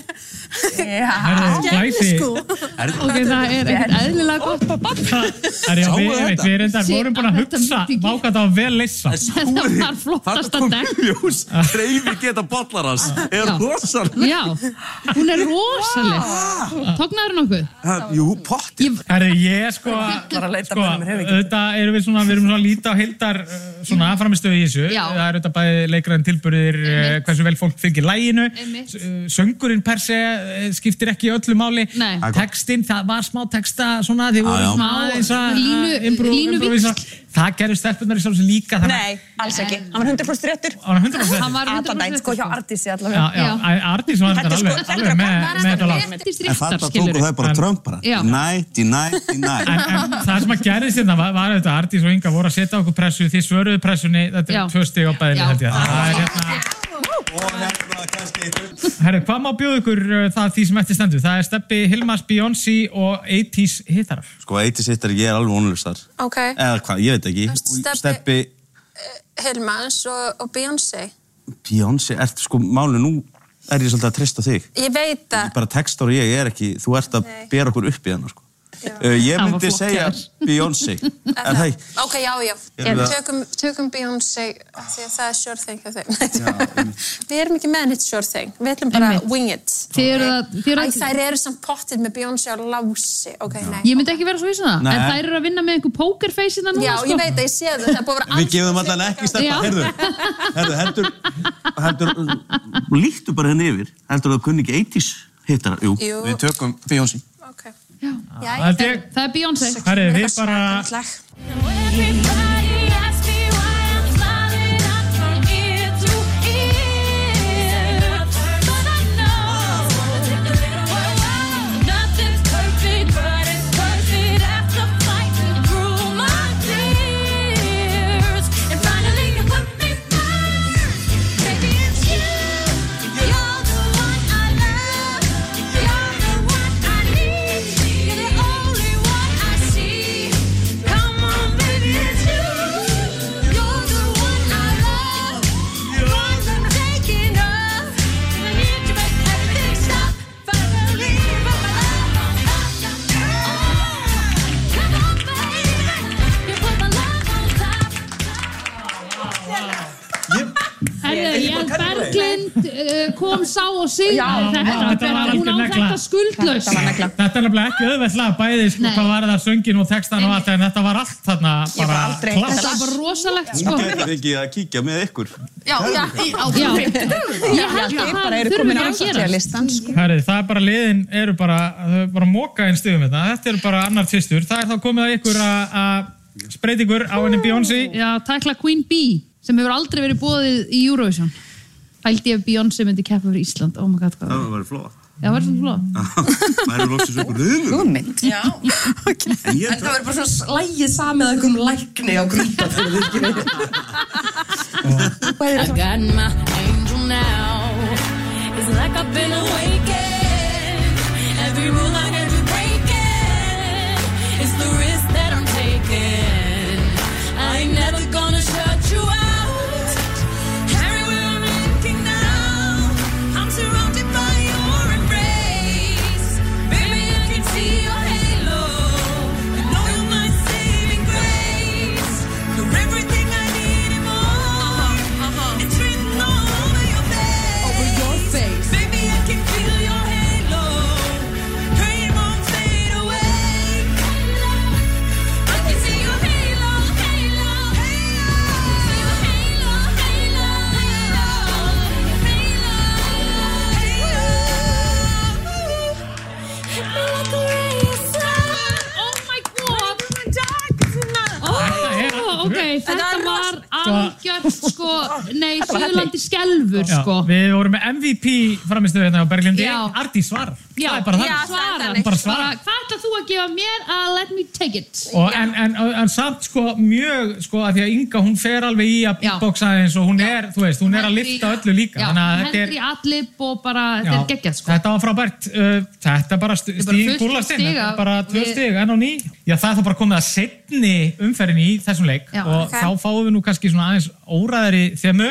S3: Ok, það er ekkert eðlilega gott.
S2: Við reyndar vorum búin að hugsa váka það var vel leysa.
S3: Þetta var flottasta dekk.
S4: Dreifi geta bollar hans rosaleg.
S3: Já, hún rosaleg. Tóknaður nokkuð?
S4: Jú, potti.
S2: Ég auðvitað erum við svona að líta á heildar svona framistöðu í þessu. Það auðvitað bæði leikræðin tilburðir, hversu vel fólk fengir laginu. Söngurinn per se skiptir ekki öllu máli. Textinn, það var smá texta svona, þið voru smá eins að improvisa. Það gerðu stelpunnar í sjálfsög líka.
S7: Nei, alls ekki. Hann var 100% réttur.
S2: Hann var 100% réttur.
S7: Hann var 100% réttur. Sko hjá Arndísi allavega.
S2: Já, Arndís var þetta alveg með þetta lag.
S4: En þetta tóku þau bara Trump bara. Deny.
S2: En það sem að gerðist þetta var þetta Arndís og Inga voru að setja okkur pressu, þið svöruðu pressunni, þetta er 2 stig á bæðinni held ég. Herru, hvað má bjóða ykkur það því sem eftir stendur? Það er Stebbi, Hilmas, Beyoncé og 80s hittarar.
S4: Sko 80s hittarar, ég er alveg vonlaus þar.
S5: Ok.
S4: Eða hvað, ég veit ekki.
S5: Stebbi, Hilmas og Beyoncé.
S4: Beyoncé, sko máli nú er ég svolítið að treysta þig.
S5: Ég veit það.
S4: Bara textar og ég er ekki, þú ert að bera okkur upp í þennan sko. Ég myndi segja Beyoncé. Er það?
S5: Ok, já. Tökum Beyoncé því að það er sure thing hjá þeim. Við erum ekki með neitt sure thing. Við ætlum bara wing it. Þær eru samt pottir með Beyoncé og Lási. Ok, nei.
S3: Ég myndi ekki vera svo viss um það. En þær eru að vinna með einhver pokerface innan núna,
S5: sko. Já, ég veit það, ég sé það. Það er búið að vera alls.
S4: Við gefum allan ekki stefna. Heldur, líktu bara henni yfir. Heldur þú að kunni ekki 80s hittara? Jú, við tökum Beyoncé.
S5: Ok.
S3: Já. Það er Beyoncé.
S2: Herri, við bara...
S3: kom sá og signaði þetta. Hún á þetta skuldlaust.
S2: Þetta er nefnilega ekki auðveldlega bæði hvað var það söngin og textan og allt en þetta var allt þarna bara klass.
S3: Þetta var bara rosalegt sko.
S4: Hún getur ekki að kíkja með ykkur.
S3: Já. Ég held að það þurfi að gera listan.
S2: Herri, það er bara liðin eru bara móka einn stigum þetta. Þetta eru bara annar tvistur. Það er þá komið að ykkur að spreyta ykkur á henni Beyoncé.
S3: Já, tækla Queen Bee sem hefur aldrei verið boðið í Eurovision. Pældi ef Beyoncé myndi keppa fyrir Ísland. Oh my god, hvað?
S4: Það var flott.
S3: Já, það var svona flott.
S4: Það eru loksins upp
S7: hugmynd. Já.
S6: En það verður bara svona slægið samið að einhverjum lækni á Grundarfirði.
S9: I got my angel now. It's like I've been awakened. Every rule I had to break it. It's the risk that I'm taking. I ain't never gonna shut you out. Everywhere I'm looking now, I'm surrounded by your embrace. Baby, I can see your halo. I know you're my saving grace. You're everything I need and more. It's written all over your face. Baby, I can feel your halo. Pray
S3: sko, nei, Suðurlandi skelfur, sko.
S2: Við vorum með MVP framistöðu hérna á Berglindi, Ardís svarar.
S3: Já,
S2: það er bara
S3: svara. Hvað ætlað þú að gefa mér að let me take it?
S2: En samt sko mjög, sko, að því að Inga, hún fer alveg í að beatboxa eins og hún er, þú veist, hún er að lifta öllu líka.
S3: Já, hendri adlib og bara, þetta er geggjað, sko.
S2: Þetta var frábært, þetta bara stíg gúllast inn, bara 2 stig enn á ný. Já, það er þá bara komið að seinni umferðin í þessum leik og þá fáum við nú kannski svona aðeins óræðari þemu.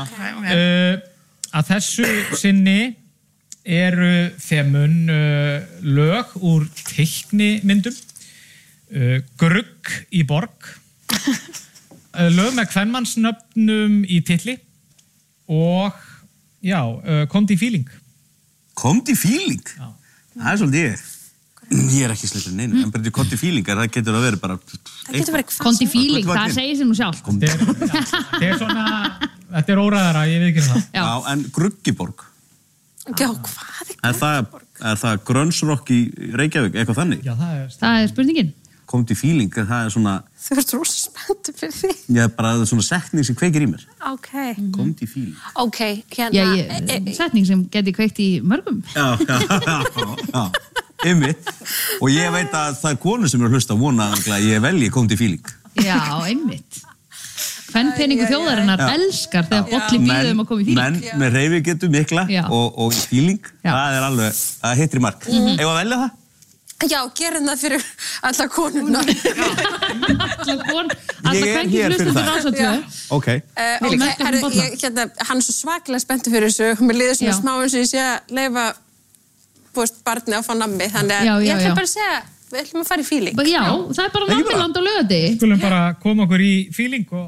S2: Að þessu sinni eru þemun lög úr teiknimyndum, grugg í borg, lög með kvenmannsnöfnum í titli og komdu í feeling.
S4: Komdu í feeling? Já. Það er svolítið ég er ekki sleipur neinu, en bara komdu í feeling, það getur að vera bara...
S5: Það getur verið hvað
S3: komdu í feeling, það segir sem nú sjálf.
S2: Þetta er svona, þetta er óræðara, ég veit ekki það.
S4: Já, en Gruggiborg.
S5: Já, hvað er Gruggiborg?
S4: Er það grunnsrock í Reykjavík, eitthvað þannig?
S2: Já,
S3: það er spurningin.
S4: Komdu í feeling, það er svona...
S5: Þú ert rosa spenntur fyrir því.
S4: Já, bara það er svona setning sem kveikir í mér.
S5: Ok.
S4: Komdu í feeling.
S5: Ok, hérna...
S3: Setning sem geti kveikt í mörgum.
S4: Já. Einmitt. Og ég veit að það er konur sem eru að hlusta vona að ég velji komdu í feeling.
S3: Já, einmitt. Kvenpeningu þjóðarinnar elskar þegar bolli býðum að koma í feeling.
S4: Menn með hreyfigetu mikla og í feeling, það er alveg, það hittir í mark. Eigum að velja það?
S5: Já, gerum það fyrir alla konurnar.
S4: Ég er hér fyrir það. Ok.
S5: Hann er svo svakalega spenntur fyrir þessu. Mér líður svona smá eins og ég sé að leyfa barni að fá nammi. Þannig að ég ætla bara að segja, við ætlum að fara í feeling.
S3: Já, það er bara nammiland á laugardegi.
S2: Skulum bara koma okkur í feeling og...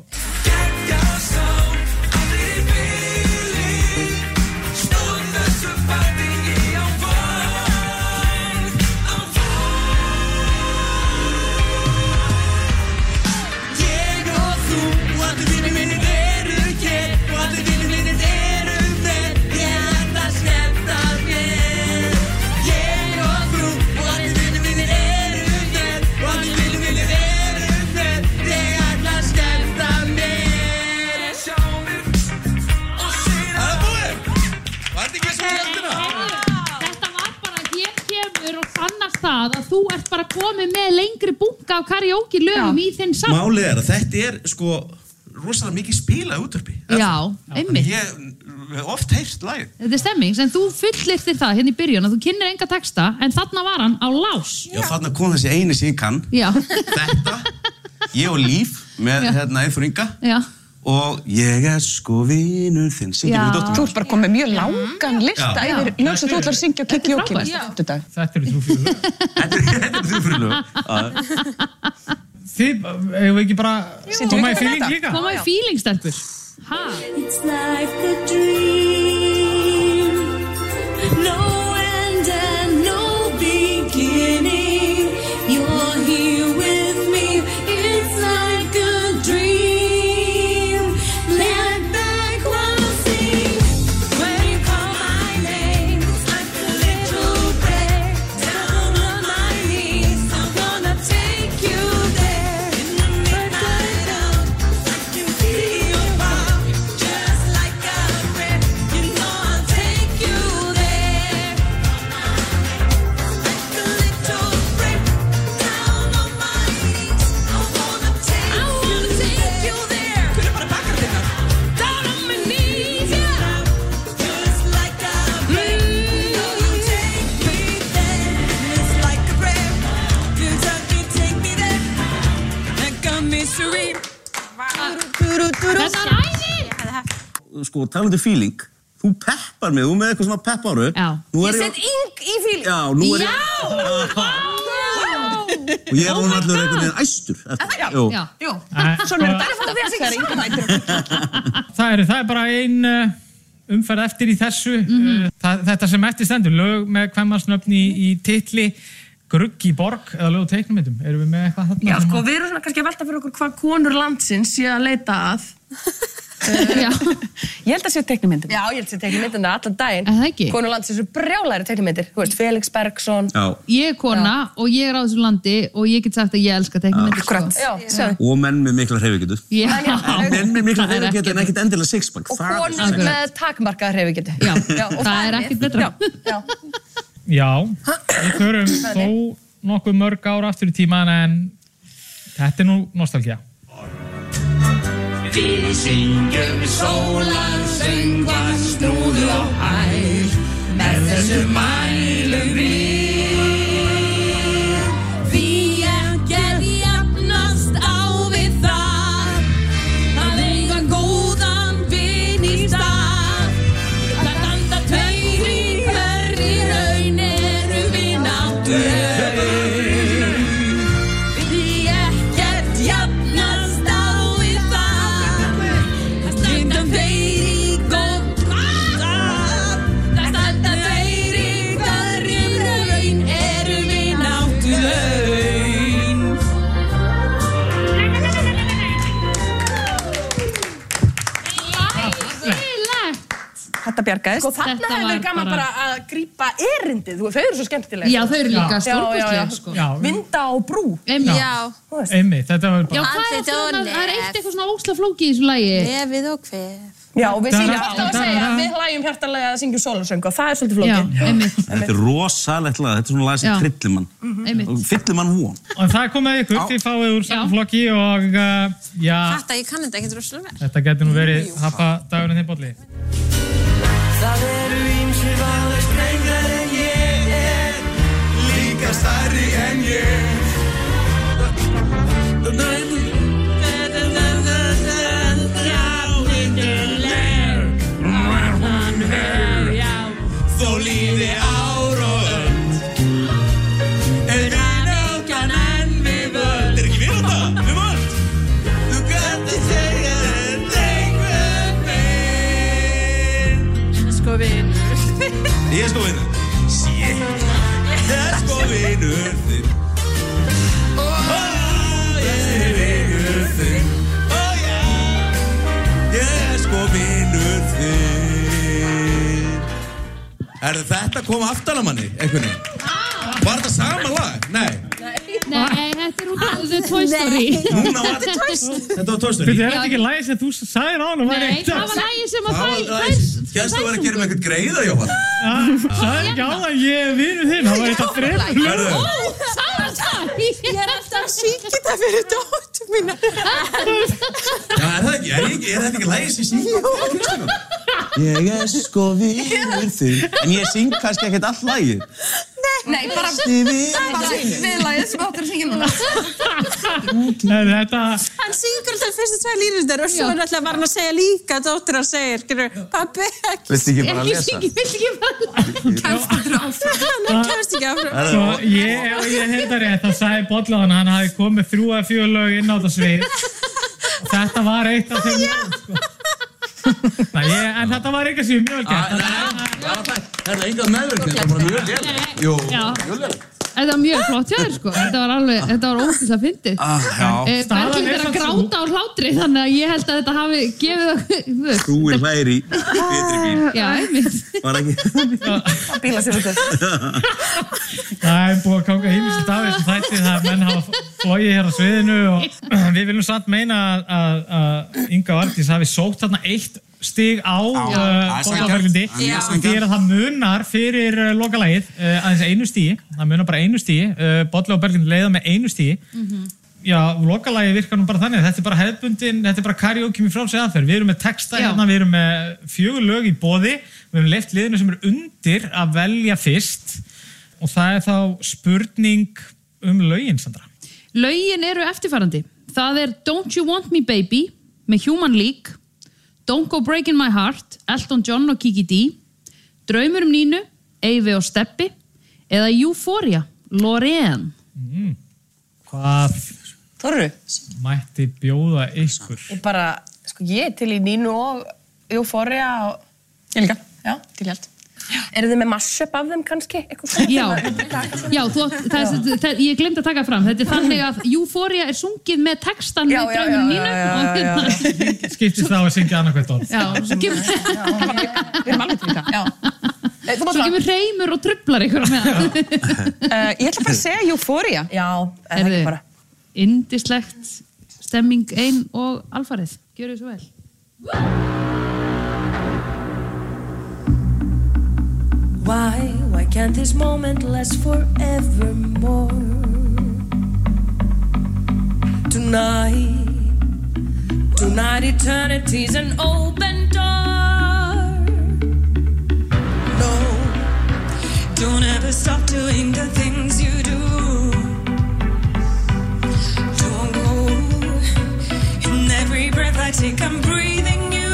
S3: að þú ert bara komið með lengri bunga af karaoke lögum í þinn saman.
S10: Málið er að þetta er sko rosalega mikið spilað útvarpi.
S3: Já, einmitt.
S10: Ég hef oft heyrt lagið.
S3: Þetta er stemming, sem þú fullyrtir það hérna í byrjun að þú kynnir enga texta, en þarna var hann á lás.
S4: Já, þarna kom þessi eini sem ég kann.
S3: Já.
S4: Þetta, ég og Líf með Eyþór Inga.
S3: Já.
S4: Og ég er sko vinur þinn, syngjum við dóttur.
S7: Þú ert bara komið mjög langan lista yfir lög sem þú ætlar að syngja á karaoke næsta fimmtudag.
S2: Þetta eru trúfyrir lög.
S4: Þetta eru trúfyrir lög.
S2: Þið, hefur ekki bara koma í feeling líka?
S3: Koma í feeling, stelpur.
S9: It's like a dream, no end and no beginning. You're here with me, it's like a dream.
S4: Sko, talandi feeling, þú peppar mig, þú með eitthvað svona pepp áru.
S3: Já.
S5: Ég set Ing í feeling.
S4: Já, nú er ég... Og ég er hún allur einhvern veginn æstur.
S7: Já. Svona er þetta að vera þegar Inga mætir.
S2: Það er bara ein umferð eftir í þessu. Þetta sem eftir stendur, lög með kvenmannsnöfn í titli, grugg í borg eða lög og teiknumyndum. Erum við með eitthvað þarna?
S6: Já, sko, við erum svona kannski að velta fyrir okkur hvað konur landsins sé að leita að.
S7: Ég held að sé teiknimyndir.
S6: Já, ég held að sé teiknimyndir allan daginn.
S3: Það ekki?
S6: Konur landsins eru brjálæri teiknimyndir. Þú veist, Felix Bergsson.
S4: Já.
S3: Ég er kona og ég er á þessu landi og ég get sagt að ég elska teiknimyndir.
S6: Akkurat. Já.
S4: Og menn með mikla hreyfigetu.
S3: Já.
S4: Menn með mikla hreyfigetu en ekkert endilega sixpack.
S6: Og konur með takmarkaða hreyfigetu.
S3: Já, það er ekkert betra.
S2: Já, við förum þó nokkuð mörg ár aftur í tíman en þetta er nú nostalgía.
S8: Við syngjum sólarsöngvar snúðu á hæl með þessu mælum við. Því ekkert jafnast á við það að eiga góðan vin í stað. Það standa tveir í hverri raun eru við náttúru.
S7: Þetta bjargaðist.
S6: Sko þarna hefur verið gaman bara að grípa erindið. Þau eru svo skemmtilega.
S3: Já, þau eru líka stórkostleg, sko.
S6: Vinda á brú.
S2: Einmitt, þetta var bara...
S3: Já, það er eitt eitthvað svona ósla flóki í þessu lagi.
S5: Nefið og kvef.
S6: Já, og við syngjum alltaf að segja að við hlæjum hjartanlega að syngjum sólarsöng og það er svolítið flókið.
S3: Já, einmitt.
S4: Þetta er rosalegt lag, þetta er svona lag sem kryllir mann.
S3: Einmitt.
S4: Fyllir mann von.
S2: Og það kom með ykkur, þið fáið úr saman flokki og já...
S5: Þetta, ég kann þetta ekkert rosalega vel.
S2: Þetta getur nú verið happadagurinn þinn bolli.
S8: Það eru ýmsir aðeins drengir en ég er líka stærri en ég. Þó líði ár og önd en einokkan enn við völd. Er ekki við þetta? Við völd? Þú gæti segja drengur minn. Sko vinur. Ég er sko vinur. Shit. Ég er sko vinur þinn. Ég er vinur þinn. Ég er sko vinur þinn. Þetta kom aftan að manni, einhvern veginn. Var þetta sama lag? Nei.
S3: Nei, þetta er úr Toy Story.
S8: Núna var þetta Toy Story. Þetta var Toy Story.
S2: Þetta er ekki lagið sem þú sagðir á hann.
S3: Nei, það var lagið sem að
S8: Gæstu að vera að gera með eitthvað greiða, Jóhann?
S2: Sagði ekki á það, ég er vinur þinn. Það var eitthvað fremur lög.
S5: Ég er alltaf að syngja þetta fyrir dóttur mína.
S8: Já, er það ekki? Er þetta ekki lagið sem syngja?
S4: Ég er sko vinur þinn. En ég syng kannski ekkert allt lagið.
S6: Nei, bara við lagið sem áttur að syngja núna.
S5: Hann syngur alltaf fyrstu tvær línurnar og svo náttúrulega var hann að segja líka dóttir hann segir, pabbi ekki.
S4: Viltu ekki bara lesa?
S5: Viltu ekki bara kemst ekki áfram. Hann kemst ekki áfram.
S2: Svo ég heyrði rétt, þá sagði Bolli að hann hafi komið 3 eða 4 lög inn á þetta svið. Þetta var eitt af þeim lögum, sko. Nei, en þetta var eitthvað sem mjög vel gert.
S8: Það er eitthvað meðverkni, þetta var bara mjög vel. Jú, mjög vel.
S3: Þetta var mjög flott hjá þér, sko. Þetta var ógeðslega fyndið. Berglind er að gráta á hlátri, þannig að ég held að þetta hafi gefið okkur...
S4: Þú er hlæri betri bíl.
S3: Já, einmitt.
S4: Var ekki?
S6: Það bíla sér út þess.
S2: Það er búið að ganga hýmist af þessu þætti, það er menn hafa flogið hér á sviðinu og við viljum samt meina að Inga og Arndís hafi sótt þarna 1 stig á Bolli og Berglindi. Því að það munar fyrir lokalagið aðeins 1 stigi. Það munar bara 1 stigi. Bolli og Berglindi leiða með 1 stigi. Já, lokalagið virkar nú bara þannig. Þetta er bara hefðbundin, þetta er bara karaoke með frálsig aðferð. Við erum með texta hérna, við erum með 4 lög í boði. Við erum leyft liðinu sem eru undir að velja fyrst. Og það er þá spurning lögin, Sandra.
S3: Lögin eru eftirfarandi. Það er Don't You Want Me Baby með Human League, Don't Go Breaking My Heart, Elton John og Kiki D, Draumur Nínu, Eyvi og Steppi eða Euphoria, Loreen.
S2: Hvað
S6: Þorru?
S2: Mætti bjóða ykkur?
S6: Ég er til í Nínu og Euphoria og...
S7: Ég líka. Já, til hjálp.
S6: Eru þið með mashup af þeim kannski?
S3: Já, ég glemdi að taka það fram. Þetta þannig að Euphoria sungið með textan með draumum mínum.
S2: Skiptist það að syngja annað hvert orð.
S3: Já, svo kemur...
S7: Við erum alveg til þetta.
S3: Svo kemur reymur og trublar ykkur með það.
S7: Ég ætla bara að segja Euphoria.
S6: Já, en ekki bara.
S3: Yndislegt stemming ein og alfarið. Gjörðu svo vel.
S9: Why can't this moment last forevermore? Tonight eternity's an open door. No, don't ever stop doing the things you do. Don't go. In every breath I take, I'm breathing you.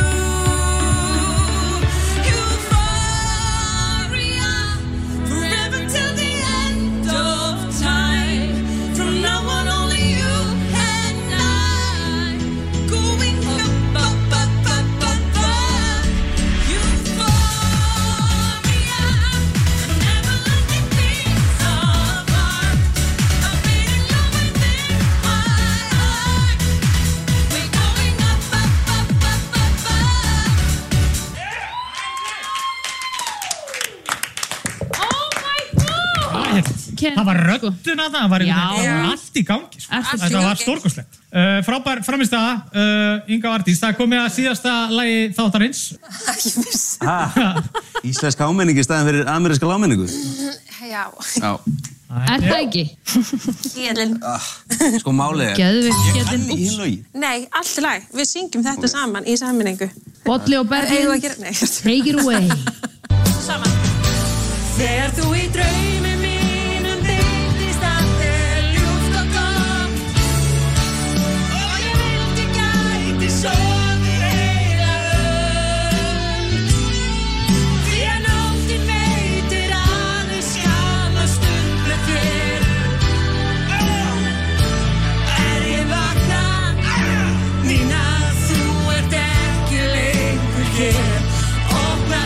S2: Það var rödduna það var allt í gangi. Þetta var stórkostlegt. Frábær frammistaða, Inga Vardís. Það komið að síðasta lagi þáttarins.
S5: Ég vissi.
S4: Íslenska ámenningi í staðin fyrir ameríska lámenningu.
S5: Já.
S3: Er það ekki?
S5: Kélin.
S4: Sko málið
S3: Geðveikt kélin.
S5: Nei, allt í lagi. Við syngjum þetta saman í sammenningu.
S3: Bolli og Berglind. Take it away.
S5: Saman.
S9: Þegar þú í draumi mínum birtist allt ljúft og gott og ég vildi gæti sofið heila öld því að nóttin veitir aðeins skama stund með þér ég vakna Nína, þú ert ekki lengur hér opna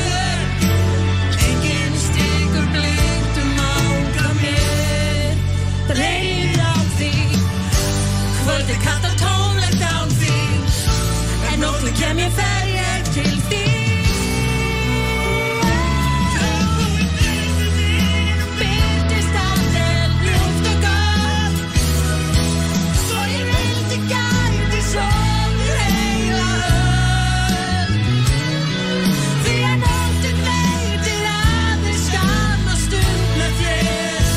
S9: reynir á því kvöldið kallt og tómlegt án þín en nóttu kem ég fer ég til þín birtist allt ljúft og gott svo ég vildi gæti sofið heila öld því að nóttin veitir aðeins skamma stund með þér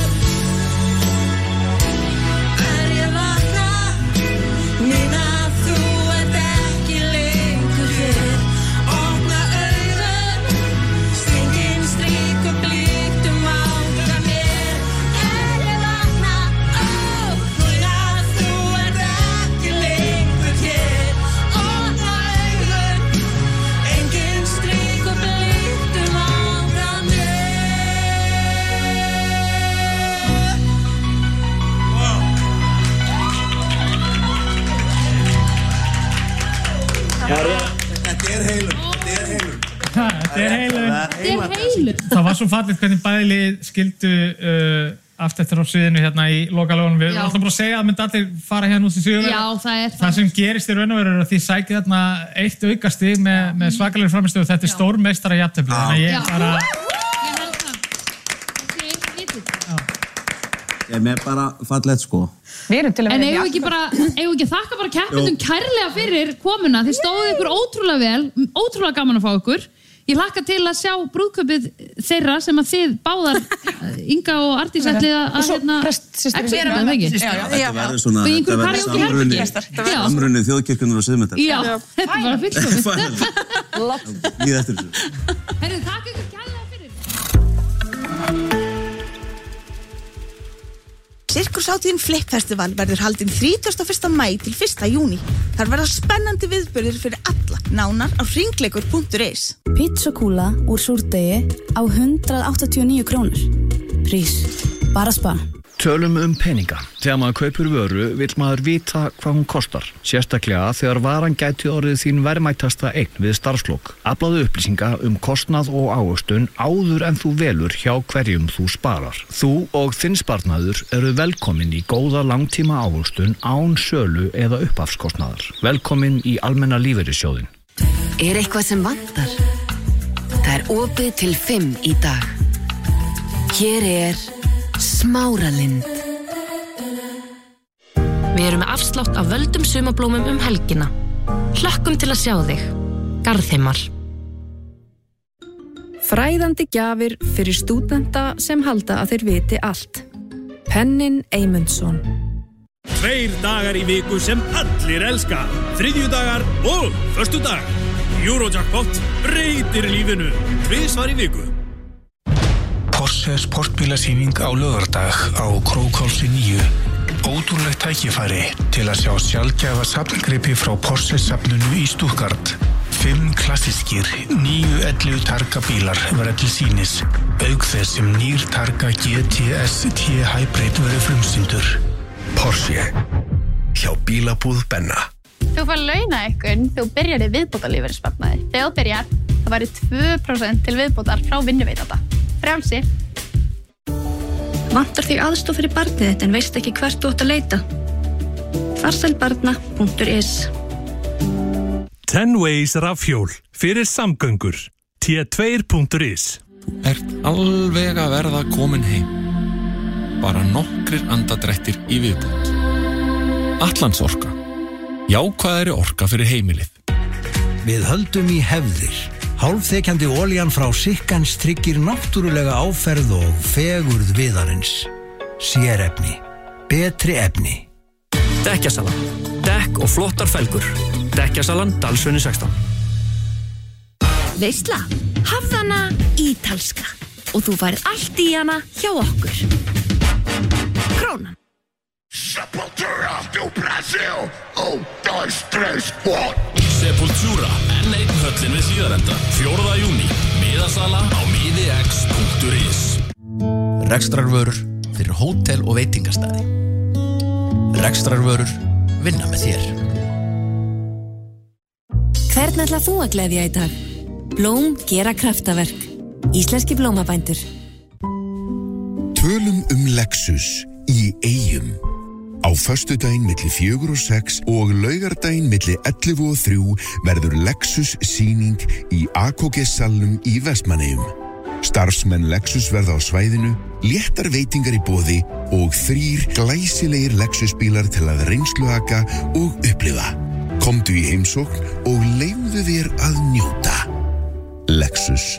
S9: Nína, þú ert ekki lengur hér opna augun stingin strik og blíktum ára mér ég vakna Nína, þú ert ekki lengur hér opna augun engin strik og blíktum ára mér
S10: Þetta er heilun.
S2: Þetta er heilun. Það var svo fallegt hvernig bæðilið skildu aft eftir á sviðinu hérna í lokalónum. Við ætlum bara að segja að myndi allir fara hérna út í sigurveri.
S3: Já, það er
S2: það sem gerist í raun og veru er að þið sækið þarna eitt aukastig með svakalegri frammistöðu. Þetta er stórmeistara jafntefli. Þannig að ég bara...
S3: Ég held það. Þessi eitt vitið.
S4: Ég með bara fallegt sko.
S7: Við erum til að
S3: En
S7: vera
S3: eigum ekki að þakka bara keppendum kærlega fyrir komuna. Þið stóðu ykkur ótrúlega vel, ótrúlega gaman að fá ykkur. Ég hlakka til að sjá brúðkaupið þeirra sem að þið báðar, Inga og Ardís, ætlið að executa, það ekki?
S4: Þetta verður svona,
S3: Og í einhverju karaoke herbergi.
S4: samrunni þjóðkirkjunnar og siðmyndar.
S3: Já, þetta er bara fullkomið.
S4: Líð eftir þessu.
S3: Herru, þakka ykkur kærlega fyrir.
S11: Sirkushátíðin Flip Festival verður haldin 31. maí til 1. júní. Þar verða spennandi viðburðir fyrir alla, nánar á hringleikur.is.
S12: Pizzakúla úr súrdegi á 189 krónur. Prís, bara spara. Tölum peninga. Þegar maður kaupir vöru vill maður vita hvað hún kostar. Sérstaklega þegar varan gæti orðið þín verðmætasta eign við starfslok. Aflaðu upplýsinga kostnað og ávöxtun áður en þú velur hjá hverjum þú sparar. Þú og þinn sparnaður eru velkomin í góða langtíma ávöxtun án sölu eða upphafskostnaðar. Velkomin í Almenna lífeyrissjóðinn.
S13: Eitthvað sem vantar? Það opið til 5 í dag. Hér Smáralind. Við erum með afslátt af völdum sumarblómum helgina. Hlökkum til að sjá þig. Garðheimar.
S14: Fræðandi gjafir fyrir stúdenta sem halda að þeir viti allt. Pennin Eymundsson.
S15: 2 dagar í viku sem allir elska. Þriðjudagar og föstudag. Eurojackpot breytir lífinu. 2 svar í viku.
S1: Porsche sportbílasýning á laugardag á Krókhálsi 9. Ótrúlegt tækifæri til að sjá sjaldgæfa safngripi frá Porsche safninu í Stuttgart. 5 klassískir 911 Targa bílar verða til sýnis, auk þess sem nýr Targa GTS T Hybrid verður frumsýndur. Porsche hjá bílabúð Benna.
S16: Þú fær launahækkun þegar þú byrjar í viðbótarlífeyrissparnaði. Þegar þú byrjar, það væri 2% til viðbótar frá vinnuveitanda. Frjálsi.
S17: Vantar þig aðstoð fyrir barnið þitt en veist ekki hvert þú átt að leita? Farsælbarna.is
S15: 10 Ways rafhjól fyrir samgöngur. T2.is.
S18: Þú ert alveg að verða komin heim. Bara nokkrir andadrættir í viðbót. Atlandsorka. Jákvæðari orka fyrir heimilið.
S19: Við höldum í hefðir. Hálfþekjandi olían frá Sikkans tryggir náttúrulega áferð og fegurð viðarins. Sérefni. Betri efni.
S20: Dekkjasalan. Dekk og flottar felgur. Dekkjasalan Dalsveginni 16.
S17: Veisla, hafðana ítalska og þú færð allt í hana hjá okkur. Krónan.
S8: Sepultura do Brasil. 1, 2, 3, 4.
S21: Sepultura, N1 höllin við Hlíðarenda, 4. júní, miðasala á miðix.is.
S22: Rekstrarvörur fyrir hótel og veitingastæði. Rekstrarvörur vinna með þér.
S13: Hvern ætlar þú að gleðja í dag? Blóm gera kraftaverk. Íslenski blómabændur.
S23: Tölum Lexus í Eyjum. Á föstudaginn milli 4 og 6 og laugardaginn milli 11 og 3 verður Lexus sýning í AKG-salnum í Vestmannaeyjum. Starfsmenn Lexus verða á svæðinu, léttar veitingar í boði og 3 glæsilegir Lexus-bílar til að reynsluaka og upplifa. Komdu í heimsókn og leyfðu þér að njóta. Lexus.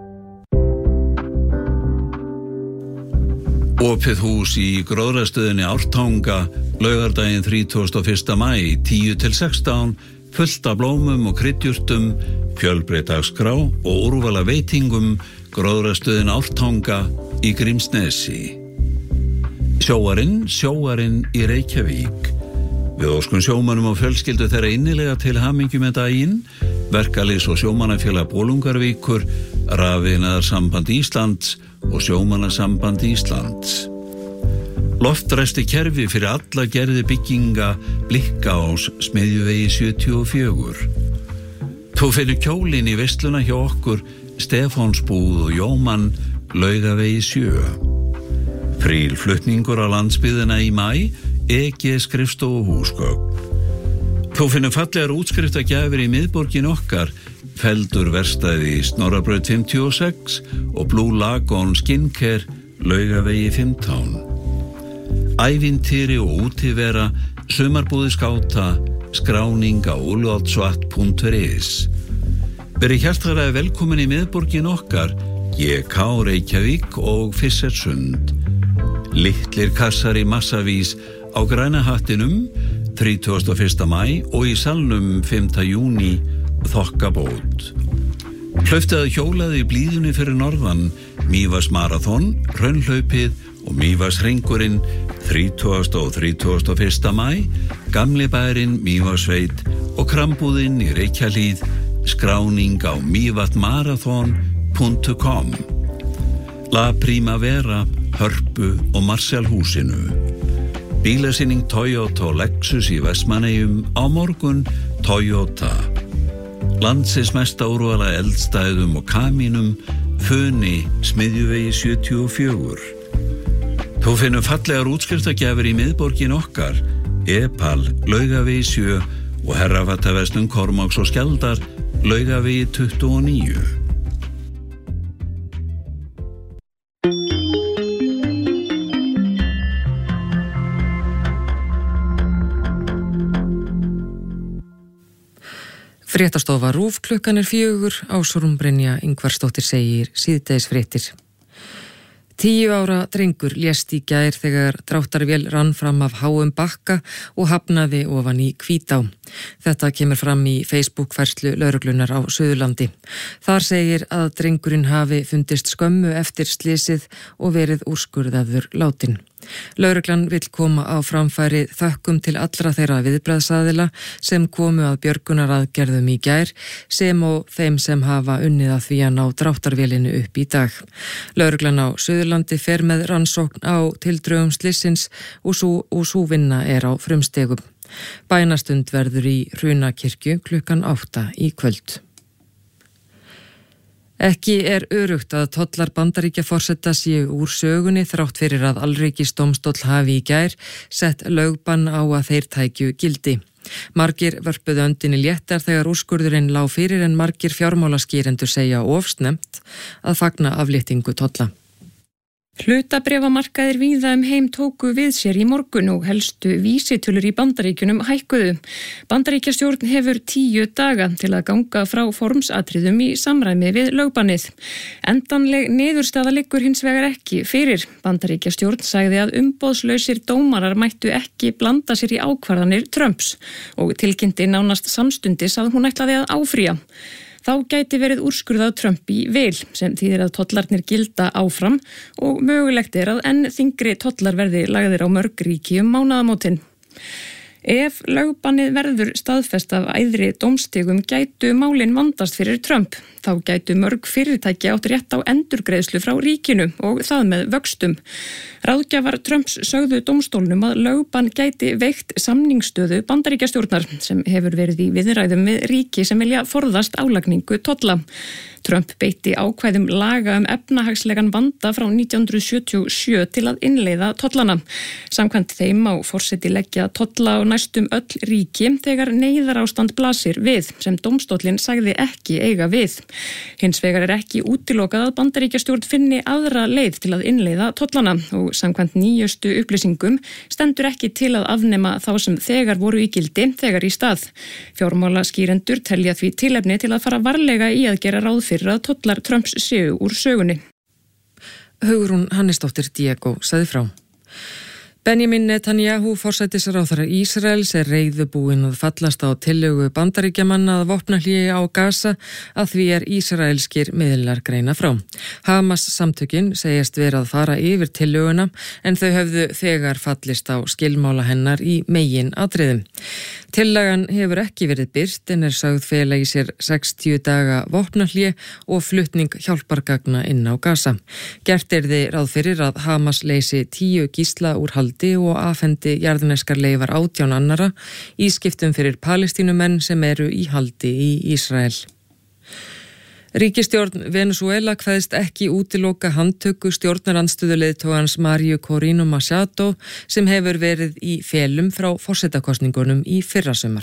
S24: Opið hús í gróðrastöðinni Ártanga, laugardaginn 31. maí, 10-16, fullt af blómum og kryddjurtum, fjölbreytt dagskrá og úrvala veitingum, gróðrastöðin Ártanga í Grímsnesi. Sjóarinn í Reykjavík. Við óskum sjómönnum og fjölskyldu þeirra innilega til hamingju með daginn, Verkalýðs- og sjómannafélag Bolungarvíkur, Rafiðnaðarsamband Íslands og Sjómannasamband Íslands. Loftræsti kerfi fyrir alla gerði bygginga Blikkás Smiðjuvegi 74. Þú finnur kjólinn í veisluna hjá okkur Stefánsbúð og Jómann Laugavegi 7. Frír flutningur á landsbyggðina í maí, EG skrifstofu húsgögn. Þú finnur fallegar útskriftagjafir í miðborgin okkar, Feldur verkstæði í Snorrabraut 56 og Blue Lagoon Skincare Laugavegi 15. Ævintýri og útivera, sumarbúði skáta, skráning á ulvaldsvatn.is. Verið hjartanlega velkomin í miðborgin okkar, GK Reykjavík og Fissersund. Litlir kassar í massavís á Græna hattinum 31. maí og í salnum 5. júní þokkabót. Hlauptaði hjólaði í blíðunni fyrir norðan, Mývatns marathon, Hraunhlaupið og Mývatns hringurinn 30. og 31. maí, Gamli bærinn Mývatnssveit og krambúðinn í Reykjahlíð, skráning á mývatnmarathon.com. La Primavera Hörpu og Marshall-húsinu. Bílasýning Toyota og Lexus í Vestmannaeyjum, á morgun Toyota. Landsins mesta úrvala eldstæðum og kamínum, Funi, Smiðjuvegi 74. Þú finnum fallegar útskriftagjafir í miðborgin okkar, Epal, Laugavegi 7 og Herrafattaverslun Kormáks og Skjaldar, Laugavegi 29.
S5: Fréttastofa RÚV, klukkan 4, Ásrún Brynja Ingvarsdóttir segir síðdegisfréttir. 10 ára drengur lést í gær þegar dráttarvél rann fram af háum bakka og hafnaði ofan í Hvítá. Þetta kemur fram í Facebook-færslu lögreglunar á Suðurlandi. Þar segir að drengurinn hafi fundist skömmu eftir slysið og verið úrskurðaður látinn. Lögreglan vill koma á framfæri þökkum til allra þeirra viðbragðsaðila sem komu að björgunaraðgerðum í gær sem og þeim sem hafa unnið að því að ná dráttarvélinu upp í dag. Lögreglan á Suðurlandi fer með rannsókn á tildrögum slysins og sú vinna er á frumstegum. Bænastund verður í Hrunakirkju klukkan 8 í kvöld. Ekki öruggt að tollar Bandaríkjaforseta séu úr sögunni þrátt fyrir að Alríkisdómstóll hafi í gær sett lögbann á að þeir tækju gildi. Margir vörpuðu öndinni léttar þegar úrskurðurinn lá fyrir en margir fjármálaskýrendur segja ofsnefnt að fagna afléttingu tolla.
S6: Hlutabréfamarkaðir víða heim tóku við sér í morgun og helstu vísitölur í Bandaríkjunum hækkuðu. Bandaríkjastjórn hefur 10 daga til að ganga frá formsatriðum í samræmi við lögbannið. Endanleg niðurstaða liggur hins vegar ekki fyrir. Bandaríkjastjórn sagði að umboðslausir dómarar mættu ekki blanda sér í ákvarðanir Trumps og tilkynnti nánast samstundis að hún ætlaði að áfrýja. Þá gæti verið úrskurðað Trump í vil sem þýðir að tollarnir gilda áfram og mögulegt er að enn þyngri tollar verði lagðir á mörg ríki mánaðamótin. Ef lögbannið verður staðfest af æðri dómstigum gætu málin vandast fyrir Trump. Þá gætu mörg fyrirtæki átt rétt á endurgreiðslu frá ríkinu og það með vöxtum. Ráðgjafar Trumps sögðu dómstólnum að lögbann gæti veikt samningsstöðu Bandaríkjastjórnar sem hefur verið í viðræðum við ríki sem vilja forðast álagningu tolla. Trump beitti ákvæðum laga efnahagslegan vanda frá 1977 til að innleiða tollana. Samkvæmt þeim á forseti leggja tolla á næstum öll ríki þegar neyðarástand blasir við sem dómstóllinn sagði ekki eiga við. Hins vegar er ekki útilokað að Bandaríkjastjórn finni aðra leið til að innleiða tollana og samkvæmt nýjustu upplýsingum stendur ekki til að afnema þá sem þegar voru í gildi þegar í stað. Fjármálaskýrendur telja því tilefni til að fara varlega í að gera ráð fyrir að tollar Trumps séu úr sögunni.
S5: Hugrún Hannesdóttir Diego sagði frá. Benjamin Netanyahu, forsætisráðherra Ísraels, er reiðubúinn að fallast á tillögu Bandaríkjamanna að vopnahléi á Gaza að því er ísraelskir miðlar greina frá. Hamas samtökin segjast verið að fara yfir tillöguna en þau höfðu þegar fallist á skilmála hennar í megin atriðum. Tillagan hefur ekki verið birt en er sögð fela í sér 60 daga vopnahlé og flutning hjálpargagna inn á Gaza. Gert yrði ráð fyrir að Hamas leysi 10 gísla úr haldi og afhendi jarðneskar leifar 18 annara í skiptum fyrir Palestínumenn sem eru í haldi í Ísrael. Ríkisstjórn Venezuela kveðst ekki útiloka handtöku stjórnarandstöðuleiðtogans Mario Corina Machado sem hefur verið í felum frá forsetakosningunum í fyrrasumar.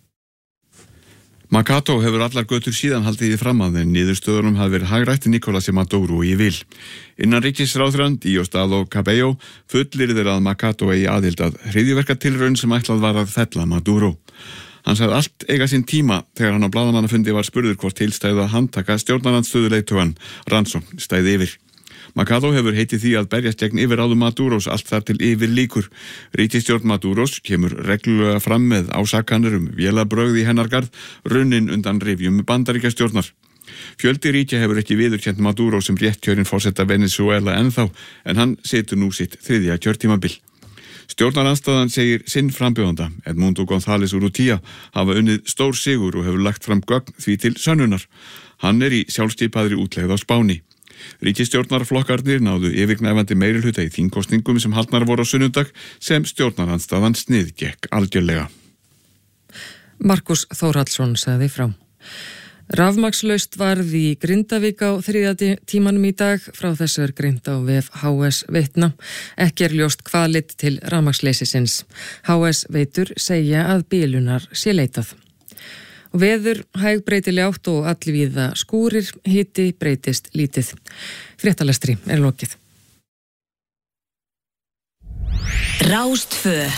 S9: Machado hefur allar götur síðan haldið í fram að en niðurstöðunum hafi verið hagrætt Nicolás Maduro í vil. Innan ríkisráðherrann Diosdado Cabello fullyrðir að Machado eigi aðild að hryðjuverkatilraun sem ætlað var að fella Maduro. Hann sagði allt eiga sinn tíma þegar hann á blaðamannafundi var spurður hvort tilstæðu að handtaka stjórnarandstöðuleiðtogann rannsókn stæði yfir. Machado hefur heitið því að berjast gegn yfirráðum Maduros allt þar til yfir líkur. Ríkisstjórn Maduros kemur reglulega fram með ásakanir vélabrögð í hennar garð, runnin undan rifjum Bandaríkjastjórnar. Fjöldi ríkja hefur ekki viðurkennt Maduro sem réttkjörinn forseta Venezuela ennþá, en hann setur nú sitt 3. kjörtímabil. Stjórnarandstaðan segir sinn frambjóðanda, Edmundo González Urrutia, hafa unnið stór sigur og hefur lagt fram gögn því til sönnunar. Hann er í sjálfskipaðri útlegð á Spáni. Ríkisstjórnarflokkarnir náðu yfirgnæfandi meirihluta í þingkosningum sem haldnar voru á sunnudag sem stjórnarandstaðan sniðgekk algjörlega.
S5: Markus Þórhallsson sagði frá. Rafmagnslaust varð í Grindavík á 3. tímanum í dag, frá þessu greint á vef HS Veitna. Ekki ljóst hvað leiddi til rafmagnsleysisins. HS Veitur segja að bilunar sé leitað. Og veður hæg breytileg átt og allvíða skúrir, hiti breytist lítið. Fréttalestri lokið.
S17: Rás 2.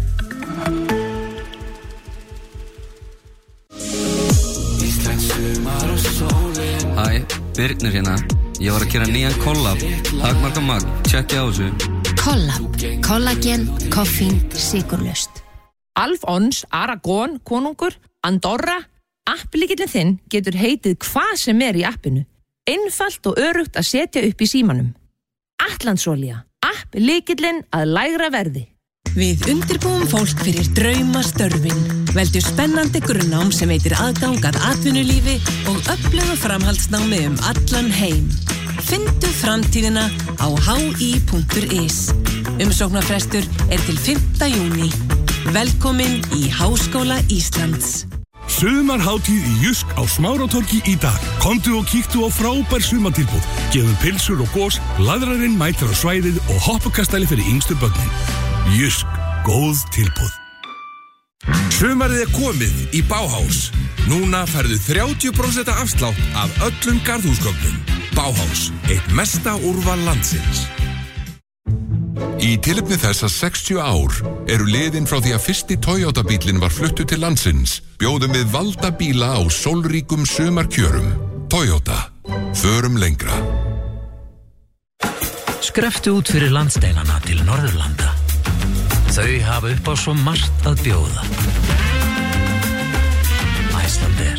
S2: Hæ, Birnir hérna. Ég var að gera nýjan kollab. Takmarka magn, tjekkja á þessu.
S17: Kollab, kollagen, koffín, sykurlaust.
S4: Alf Ons, Aragon, konungur, Andorra. Applíkillinn þinn getur heitið hvað sem í appinu. Einfalt og örugt að setja upp í símanum. Atlandsolía, applíkillinn að lægra verði.
S7: Við undirbúum fólk fyrir draumastörfin. Veldu spennandi grunnnám sem veitir aðgang að atvinnulífi og öflugu framhaldsnámi allan heim. Fyndu framtíðina á hi.is. Umsóknarfrestur til 5. júní. Velkomin í Háskóla Íslands.
S10: Sumarhátíð í Jysk á Smáratorgi í dag. Komdu og kíktu á frábær sumartilboð. Gefum pilsur og gos, laðrarinn mætir á svæðið og hoppukastæli fyrir yngstu börnin. Jysk, góð tilboð.
S25: Sumarið komið í Bauhaus. Núna færðu 30% afslátt af öllum garðhúsgögnum. Bauhaus, eitt mesta úrval landsins.
S23: Í tilefni þess að 60 ár eru liðin frá því að fyrsti Toyota-bílinn var fluttur til landsins, bjóðum við valda bíla á sólríkum sumarkjörum. Toyota, förum lengra.
S26: Skreftu út fyrir landsteinana til Norðurlanda. Þau hafa upp á svo margt að bjóða. Icelandair.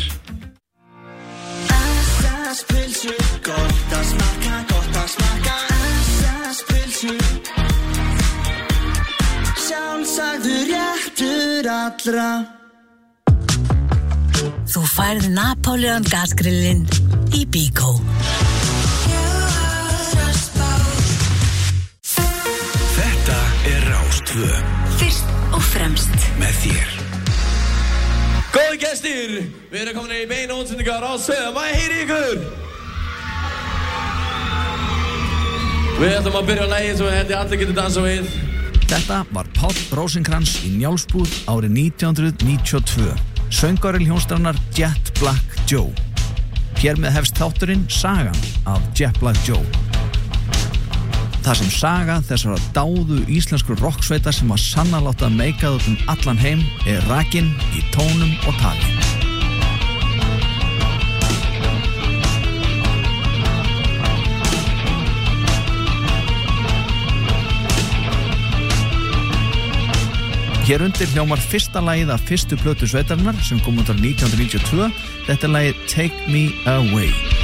S8: SS-pilsu, gott að smakka, gott að smakka. SS-pilsu, sjálfsagður réttur allra.
S7: Þú færð Napoleon gasgrillin í Bíkó.
S25: Þetta Rás 2.
S17: Fyrst og fremst
S25: Með þér.
S27: Góði gestir, við erum komin í beina útsendingar á Rás 2. Má ég heyri ykkur? Við ætlum að byrja á lagi sem held ég allir getur dansað við.
S12: Þetta var Páll Rósinkrans í Njálsbúð árið 1992. Söngvari hljómsveitarinnar Jet Black Joe. Hér með hefst þátturinn Sagan af Jet Black Joe. Það sem saga þessara dáðu íslensku rocksveitar sem var sannarlátt að meikað út allan heim rakin í tónum og tali. Hér undir hljómar fyrsta lagið af fyrstu plötu sveitarinnar sem kom út á 1992. Þetta er lagið Take Me Away.